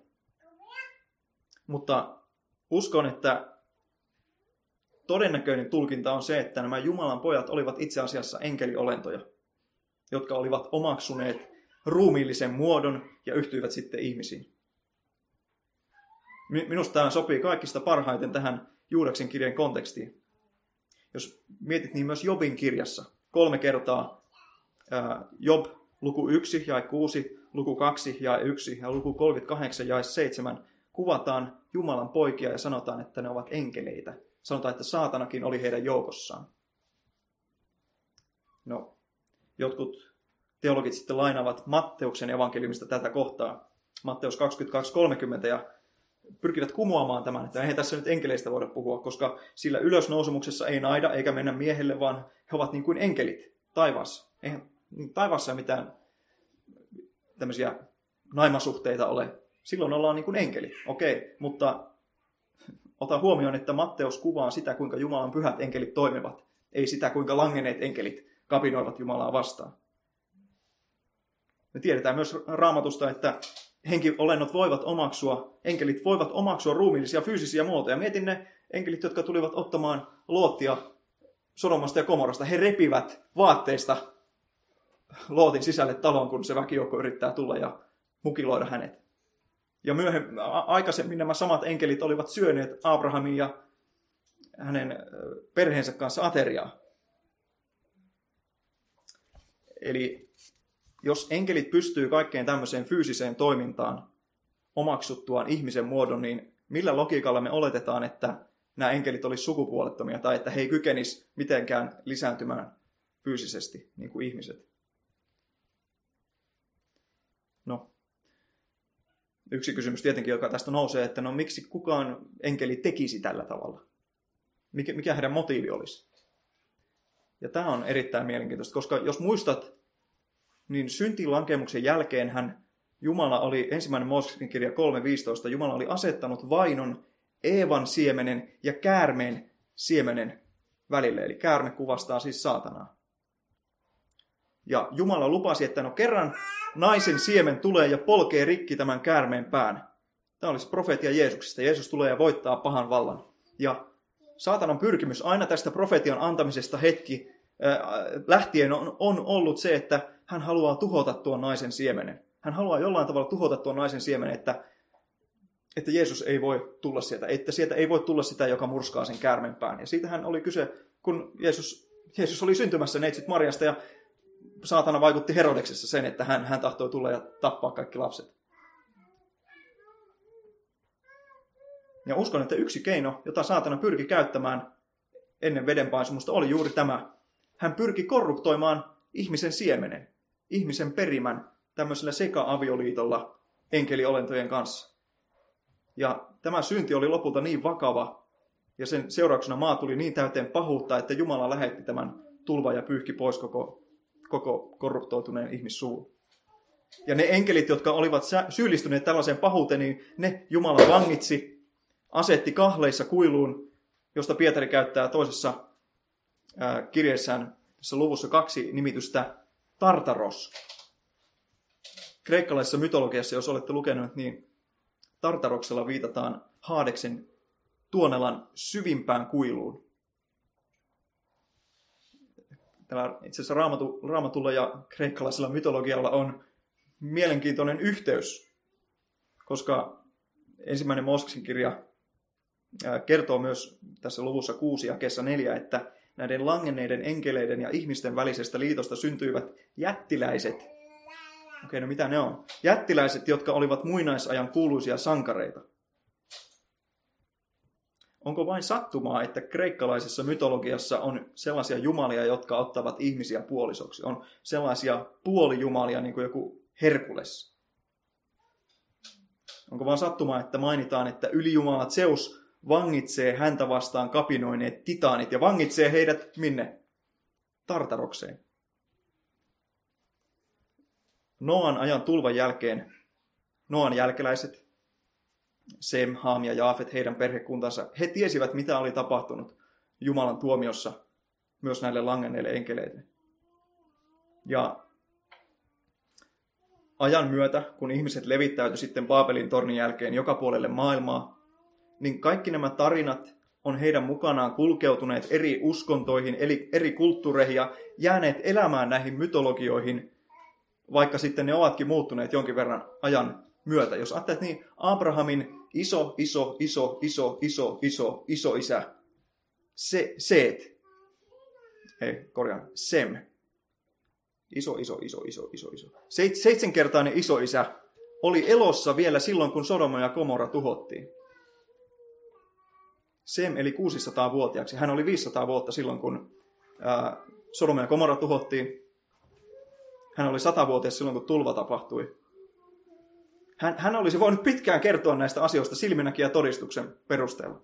Mutta uskon, että todennäköinen tulkinta on se, että nämä Jumalan pojat olivat itse asiassa enkeliolentoja, jotka olivat omaksuneet ruumiillisen muodon ja yhtyivät sitten ihmisiin. Minusta tämä sopii kaikista parhaiten tähän Juudaksen kirjan kontekstiin. Jos mietit, niin myös Jobin kirjassa 3 kertaa Job luku 1 jae 6, luku 2 jae 1 ja luku 38 jae 7 kuvataan Jumalan poikia ja sanotaan, että ne ovat enkeleitä. Sanotaan, että saatanakin oli heidän joukossaan. No, jotkut teologit sitten lainaavat Matteuksen evankeliumista tätä kohtaa. Matteus 22:30 ja pyrkivät kumoamaan tämän, että eihän tässä nyt enkeleistä voida puhua, koska sillä ylösnousumuksessa ei naida eikä mennä miehelle, vaan he ovat niin kuin enkelit taivaassa. Eihän taivaassa mitään tämmöisiä naimasuhteita ole. Silloin ollaan niin kuin enkelit. Okei, mutta ota huomioon, että Matteus kuvaa sitä, kuinka Jumalan pyhät enkelit toimivat. Ei sitä, kuinka langenneet enkelit kapinoivat Jumalaa vastaan. Me tiedetään myös Raamatusta, että henkiolennot voivat omaksua, enkelit voivat omaksua ruumiillisia fyysisiä muotoja. Mietin ne enkelit, jotka tulivat ottamaan Lootia Sodomasta ja Gomorrasta. He repivät vaatteista Lootin sisälle taloon, kun se väkijoukko yrittää tulla ja mukiloida hänet. Ja aikaisemmin nämä samat enkelit olivat syöneet Abrahamin ja hänen perheensä kanssa ateriaa. Eli jos enkelit pystyy kaikkeen tämmöiseen fyysiseen toimintaan omaksuttuaan ihmisen muodon, niin millä logiikalla me oletetaan, että nämä enkelit olisi sukupuolettomia tai että he ei kykenisi mitenkään lisääntymään fyysisesti niin kuin ihmiset? No, yksi kysymys tietenkin, joka tästä nousee, että no miksi kukaan enkeli tekisi tällä tavalla? Mikä heidän motiivi olisi? Ja tämä on erittäin mielenkiintoista, koska jos muistat, niin syntilankemuksen jälkeen Jumala oli, 1. Mooseksen kirja 3.15, Jumala oli asettanut vainon Eevan siemenen ja käärmeen siemenen välille. Eli käärme kuvastaa siis saatanaa. Ja Jumala lupasi, että no kerran naisen siemen tulee ja polkee rikki tämän käärmeen pään. Tämä olisi profeetia Jeesuksesta. Jeesus tulee ja voittaa pahan vallan. Ja saatanan pyrkimys aina tästä profetian antamisesta lähtien on ollut se, että hän haluaa tuhota tuon naisen siemenen. Hän haluaa jollain tavalla tuhota tuon naisen siemenen, että Jeesus ei voi tulla sieltä, että sieltä ei voi tulla sitä, joka murskaa sen käärmen pään. Ja siitähän oli kyse kun Jeesus oli syntymässä neitsyt Marjasta ja saatana vaikutti Herodeksessa sen, että hän tahtoi tulla ja tappaa kaikki lapset. Ja uskon, että yksi keino, jota saatana pyrki käyttämään ennen vedenpaisumusta, oli juuri tämä. Hän pyrki korruptoimaan ihmisen siemenen, ihmisen perimän tämmöisellä seka-avioliitolla enkeliolentojen kanssa. Ja tämä synti oli lopulta niin vakava, ja sen seurauksena maa tuli niin täyteen pahuutta, että Jumala lähetti tämän tulvan ja pyyhki pois koko korruptoituneen ihmissuun. Ja ne enkelit, jotka olivat syyllistyneet tällaiseen pahuuteen, niin ne Jumala vangitsi, asetti kahleissa kuiluun, josta Pietari käyttää toisessa kirjeessään tässä luvussa 2 nimitystä Tartaros. Kreikkalaisessa mytologiassa, jos olette lukeneet, niin Tartaroksella viitataan Haadeksen Tuonelan syvimpään kuiluun. Tällä itse asiassa Raamatulla ja kreikkalaisella mytologialla on mielenkiintoinen yhteys, koska ensimmäinen Mooseksen kirja kertoo myös tässä luvussa 6 jakeessa 4, että näiden langenneiden enkeleiden ja ihmisten välisestä liitosta syntyivät jättiläiset. Okei, no mitä ne on? Jättiläiset, jotka olivat muinaisajan kuuluisia sankareita. Onko vain sattumaa, että kreikkalaisessa mytologiassa on sellaisia jumalia, jotka ottavat ihmisiä puolisoksi? On sellaisia puolijumalia, niin kuin joku Herkules. Onko vain sattumaa, että mainitaan, että ylijumala Zeus vangitsee häntä vastaan kapinoineet titaanit ja vangitsee heidät minne? Tartarokseen. Noan ajan tulvan jälkeen Noan jälkeläiset, Sem, Haam ja Jaafet, heidän perhekuntansa, he tiesivät, mitä oli tapahtunut Jumalan tuomiossa myös näille langenneille enkeleille. Ja ajan myötä, kun ihmiset levittäytyi sitten Baabelin tornin jälkeen joka puolelle maailmaa, niin kaikki nämä tarinat on heidän mukanaan kulkeutuneet eri uskontoihin, eli eri kulttuureihin ja jääneet elämään näihin mytologioihin, vaikka sitten ne ovatkin muuttuneet jonkin verran ajan myötä. Jos ajattelet, niin Abrahamin iso isä, Sem. Iso. 7-kertainen isoisä oli elossa vielä silloin, kun Sodoma ja Gomorra tuhottiin. Sem eli 600-vuotiaaksi. Hän oli 500 vuotta silloin, kun Sodoma ja Gomorra tuhottiin. Hän oli 100-vuotias silloin, kun tulva tapahtui. Hän olisi voinut pitkään kertoa näistä asioista silminnäkijä todistuksen perusteella.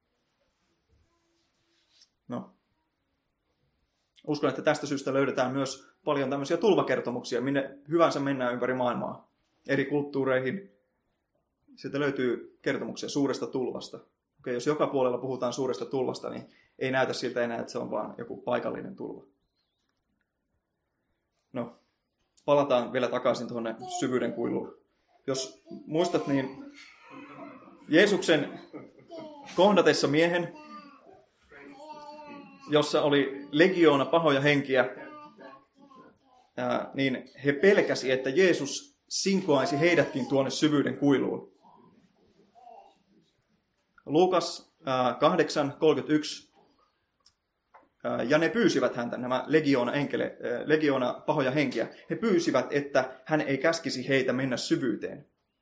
No. Uskon, että tästä syystä löydetään myös paljon tämmöisiä tulvakertomuksia, minne hyvänsä mennään ympäri maailmaa. Eri kulttuureihin. Sieltä löytyy kertomuksia suuresta tulvasta. Okei, jos joka puolella puhutaan suuresta tulvasta, niin ei näytä siltä enää, että se on vaan joku paikallinen tulva. No, palataan vielä takaisin tuonne syvyyden kuiluun. Jos muistat, niin Jeesuksen kohdatessa miehen, jossa oli legioona pahoja henkiä, niin he pelkäsi, että Jeesus sinkoaisi heidätkin tuonne syvyyden kuiluun. Luukas 8:31. Ja ne pyysivät häntä, nämä legioona pahoja henkiä. He pyysivät, että hän ei käskisi heitä mennä syvyyteen.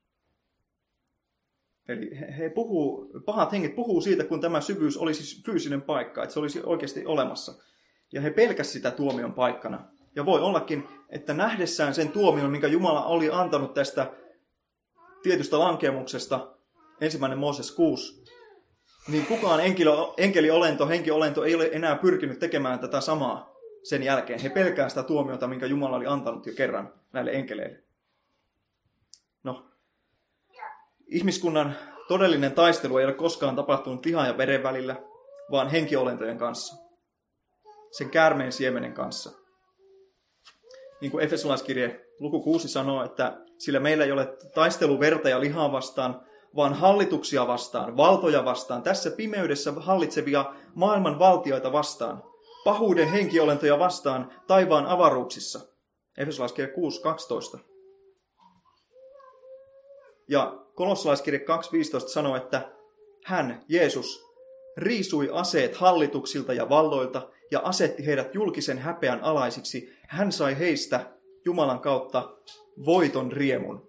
Eli pahat henget puhuu siitä, kun tämä syvyys olisi fyysinen paikka, että se olisi oikeasti olemassa. Ja he pelkäsivät sitä tuomion paikkana. Ja voi ollakin, että nähdessään sen tuomion, minkä Jumala oli antanut tästä tietystä lankemuksesta, 1. Mooses 6, niin kukaan henkiolento ei ole enää pyrkinyt tekemään tätä samaa sen jälkeen. He pelkää sitä tuomiota, minkä Jumala oli antanut jo kerran näille enkeleille. No, ihmiskunnan todellinen taistelu ei ole koskaan tapahtunut lihan ja veren välillä, vaan henkiolentojen kanssa. Sen käärmeen siemenen kanssa. Niin kuin Efesolaiskirje luku 6 sanoo, että sillä meillä ei ole taistelu verta ja lihaa vastaan, vaan hallituksia vastaan, valtoja vastaan, tässä pimeydessä hallitsevia maailman valtioita vastaan, pahuuden henkiolentoja vastaan taivaan avaruuksissa. Efesolaiskirje 6:12. Ja Kolossalaiskirje 2:15 sanoo, että hän, Jeesus, riisui aseet hallituksilta ja valloilta ja asetti heidät julkisen häpeän alaisiksi, hän sai heistä Jumalan kautta voiton riemun.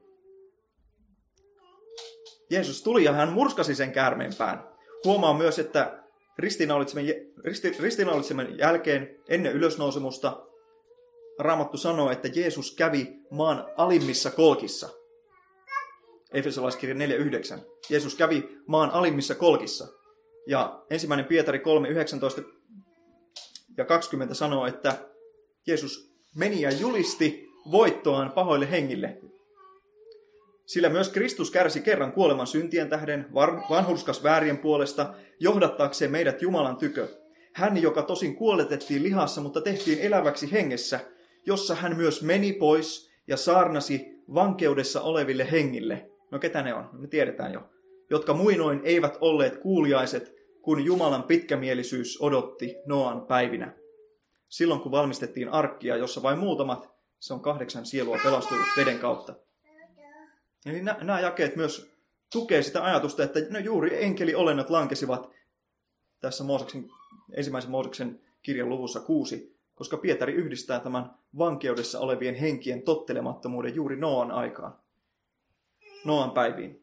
Jeesus tuli ja hän murskasi sen käärmeen pään. Huomaa myös, että ristiinnaulitsemen jälkeen ennen ylösnousemusta Raamattu sanoo, että Jeesus kävi maan alimmissa kolkissa. Efesolaiskirja 4.9. Jeesus kävi maan alimmissa kolkissa. Ja 1. Pietari 3.19 ja 20 sanoo, että Jeesus meni ja julisti voittoaan pahoille hengille. Sillä myös Kristus kärsi kerran kuoleman syntien tähden, vanhurskas väärien puolesta, johdattaakseen meidät Jumalan tykö. Hän, joka tosin kuoletettiin lihassa, mutta tehtiin eläväksi hengessä, jossa hän myös meni pois ja saarnasi vankeudessa oleville hengille. No ketä ne on? Me tiedetään jo. Jotka muinoin eivät olleet kuuliaiset, kun Jumalan pitkämielisyys odotti Noan päivinä. Silloin kun valmistettiin arkkia, jossa vain muutamat, se on 8 sielua pelastuivat veden kautta. Eli nämä jakeet myös tukee sitä ajatusta, että juuri enkeliolennot lankesivat tässä ensimmäisen Mooseksen kirjan luvussa 6, koska Pietari yhdistää tämän vankeudessa olevien henkien tottelemattomuuden juuri Noan aikaan. Noan päiviin.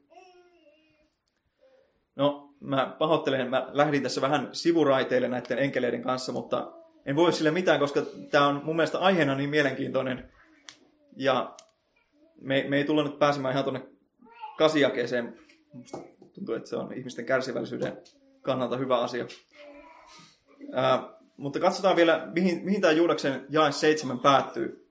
No, mä pahoittelen, mä lähdin tässä vähän sivuraiteille näiden enkeleiden kanssa, mutta en voi sille mitään, koska tämä on mun mielestä aiheena niin mielenkiintoinen. Ja me ei tulla nyt pääsemään ihan tuonne 8 jakeeseen. Musta tuntuu, että se on ihmisten kärsivällisyyden kannalta hyvä asia. Mutta katsotaan vielä, mihin tämä Juudaksen jae 7 päättyy.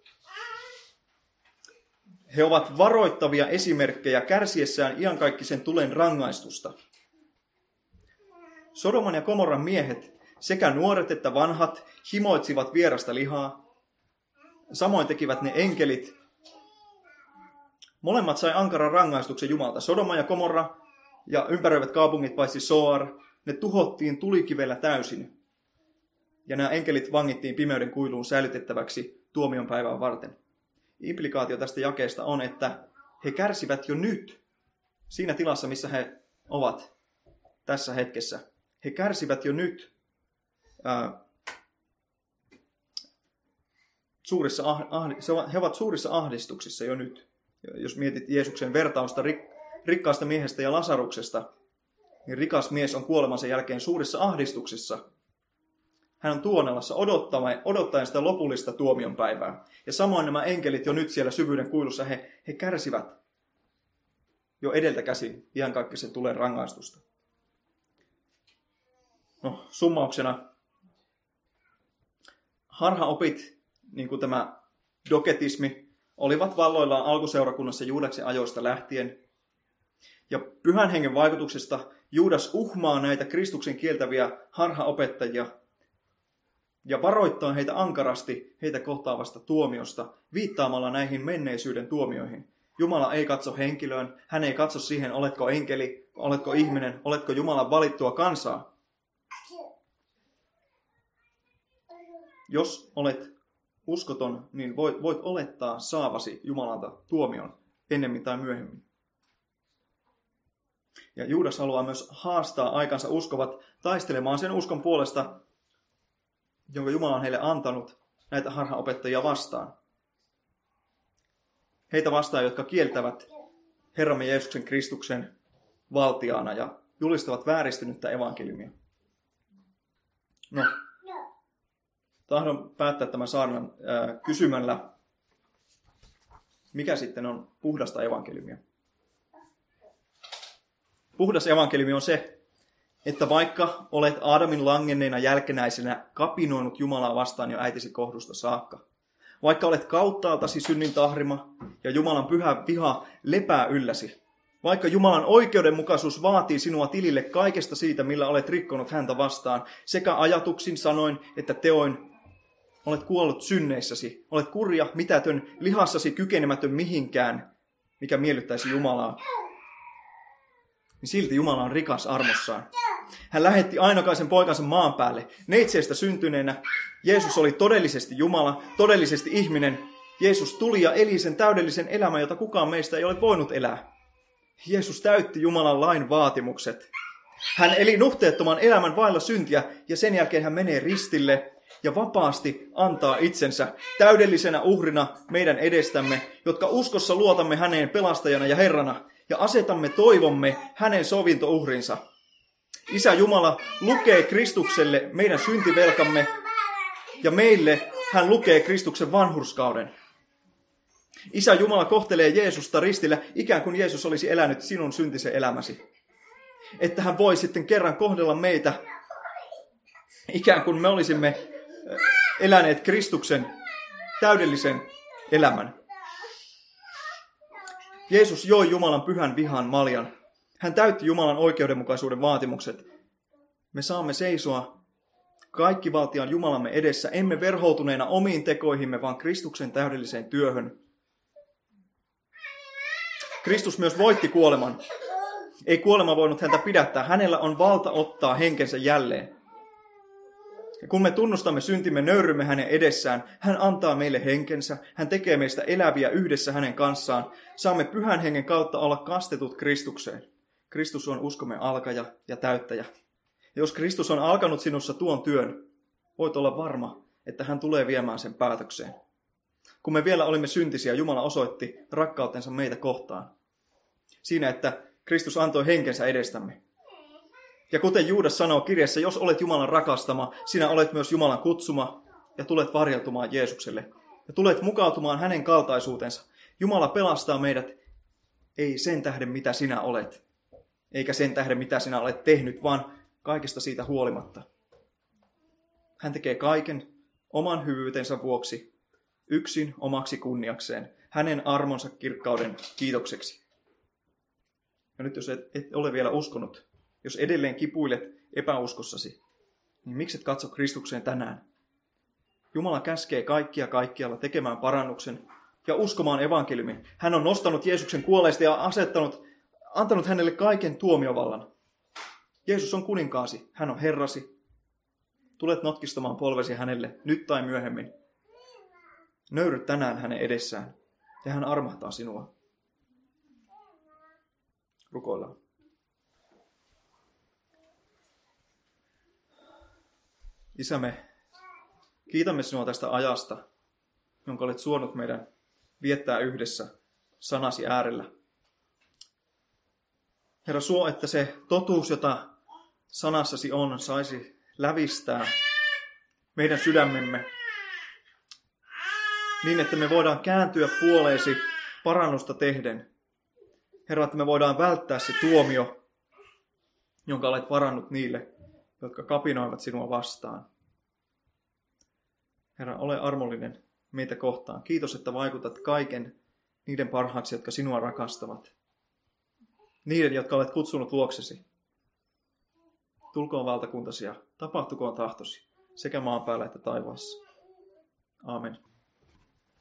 He ovat varoittavia esimerkkejä kärsiessään iankaikkisen tulen rangaistusta. Sodoman ja Gomorran miehet, sekä nuoret että vanhat, himoitsivat vierasta lihaa. Samoin tekivät ne enkelit. Molemmat sai ankaran rangaistuksen Jumalta. Sodoma ja Gomorra ja ympäröivät kaupungit paitsi Soar, ne tuhottiin tulikivellä täysin. Ja nämä enkelit vangittiin pimeyden kuiluun säilytettäväksi tuomion päivää varten. Implikaatio tästä jakeesta on, että he kärsivät jo nyt siinä tilassa, missä he ovat tässä hetkessä. He kärsivät jo nyt he ovat suurissa ahdistuksissa jo nyt. Jos mietit Jeesuksen vertausta rikkaasta miehestä ja Lasaruksesta, niin rikas mies on kuolemansa jälkeen suurissa ahdistuksissa. Hän on tuonelassa odottaen sitä lopullista tuomionpäivää. Ja samoin nämä enkelit jo nyt siellä syvyyden kuilussa, he kärsivät jo edeltä käsin iankaikkisen tulen rangaistusta. No, summauksena. Harhaopit, niin kuin tämä doketismi, olivat valloillaan alkuseurakunnassa Juudaksen ajoista lähtien. Ja Pyhän Hengen vaikutuksesta Juudas uhmaa näitä Kristuksen kieltäviä harhaopettajia ja varoittaa heitä ankarasti heitä kohtaavasta tuomiosta viittaamalla näihin menneisyyden tuomioihin. Jumala ei katso henkilöön, hän ei katso siihen, oletko enkeli, oletko ihminen, oletko Jumalan valittua kansaa. Jos olet uskoton, niin voit olettaa saavasi Jumalalta tuomion ennemmin tai myöhemmin. Ja Juudas haluaa myös haastaa aikansa uskovat taistelemaan sen uskon puolesta, jonka Jumala on heille antanut näitä harhaopettajia vastaan. Heitä vastaan, jotka kieltävät Herramme Jeesuksen Kristuksen valtiaana ja julistavat vääristynyttä evankeliumia. No, tahdon päättää tämän saarnan kysymällä, mikä sitten on puhdasta evankeliumia. Puhdas evankeliumi on se, että vaikka olet Aadamin langenneena jälkenäisenä kapinoinut Jumalaa vastaan jo äitisi kohdusta saakka, vaikka olet kauttaaltasi synnin tahrima ja Jumalan pyhä viha lepää ylläsi, vaikka Jumalan oikeudenmukaisuus vaatii sinua tilille kaikesta siitä, millä olet rikkonut häntä vastaan, sekä ajatuksin, sanoin että teoin, olet kuollut synneissäsi, olet kurja, mitätön, lihassasi kykenemätön mihinkään, mikä miellyttäisi Jumalaa, niin silti Jumala on rikas armossaan. Hän lähetti ainokaisen poikansa maan päälle. Neitseestä syntyneenä Jeesus oli todellisesti Jumala, todellisesti ihminen. Jeesus tuli ja eli sen täydellisen elämän, jota kukaan meistä ei ole voinut elää. Jeesus täytti Jumalan lain vaatimukset. Hän eli nuhteettoman elämän vailla syntiä ja sen jälkeen hän menee ristille ja vapaasti antaa itsensä täydellisenä uhrina meidän edestämme, jotka uskossa luotamme häneen pelastajana ja Herrana ja asetamme toivomme hänen sovintouhrinsa. Isä Jumala lukee Kristukselle meidän syntivelkamme ja meille hän lukee Kristuksen vanhurskauden. Isä Jumala kohtelee Jeesusta ristillä ikään kuin Jeesus olisi elänyt sinun syntisen elämäsi. Että hän voi sitten kerran kohdella meitä ikään kuin me olisimme eläneet Kristuksen täydellisen elämän. Jeesus joi Jumalan pyhän vihan maljan. Hän täytti Jumalan oikeudenmukaisuuden vaatimukset. Me saamme seisoa kaikkivaltiaan Jumalamme edessä, emme verhoutuneena omiin tekoihimme, vaan Kristuksen täydelliseen työhön. Kristus myös voitti kuoleman. Ei kuolema voinut häntä pidättää. Hänellä on valta ottaa henkensä jälleen. Ja kun me tunnustamme syntimme, nöyrymme hänen edessään, hän antaa meille henkensä, hän tekee meistä eläviä yhdessä hänen kanssaan. Saamme pyhän hengen kautta olla kastetut Kristukseen. Kristus on uskomme alkaja ja täyttäjä. Ja jos Kristus on alkanut sinussa tuon työn, voit olla varma, että hän tulee viemään sen päätökseen. Kun me vielä olimme syntisiä, Jumala osoitti rakkautensa meitä kohtaan. Siinä, että Kristus antoi henkensä edestämme. Ja kuten Juudas sanoo kirjassa, jos olet Jumalan rakastama, sinä olet myös Jumalan kutsuma ja tulet varjeltumaan Jeesukselle. Ja tulet mukautumaan hänen kaltaisuutensa. Jumala pelastaa meidät ei sen tähden, mitä sinä olet, eikä sen tähden, mitä sinä olet tehnyt, vaan kaikesta siitä huolimatta. Hän tekee kaiken oman hyvyytensä vuoksi, yksin omaksi kunniakseen, hänen armonsa kirkkauden kiitokseksi. Ja nyt jos et ole vielä uskonut, jos edelleen kipuilet epäuskossasi, niin miksi et katso Kristukseen tänään? Jumala käskee kaikkia kaikkialla tekemään parannuksen ja uskomaan evankeliumin. Hän on nostanut Jeesuksen kuolleista ja antanut hänelle kaiken tuomiovallan. Jeesus on kuninkaasi, hän on Herrasi. Tulet notkistamaan polvesi hänelle nyt tai myöhemmin. Nöyry tänään hänen edessään ja hän armahtaa sinua. Rukoillaan. Isä, me kiitämme sinua tästä ajasta, jonka olet suonut meidän viettää yhdessä sanasi äärellä. Herra, suo, että se totuus, jota sanassasi on, saisi lävistää meidän sydämemme niin, että me voidaan kääntyä puoleesi parannusta tehden. Herra, että me voidaan välttää se tuomio, jonka olet varannut niille, jotka kapinoivat sinua vastaan. Herra, ole armollinen meitä kohtaan. Kiitos, että vaikutat kaiken niiden parhaaksi, jotka sinua rakastavat. Niiden, jotka olet kutsunut luoksesi. Tulkoon valtakuntasi ja tapahtukoon tahtosi sekä maan päällä että taivaassa. Aamen.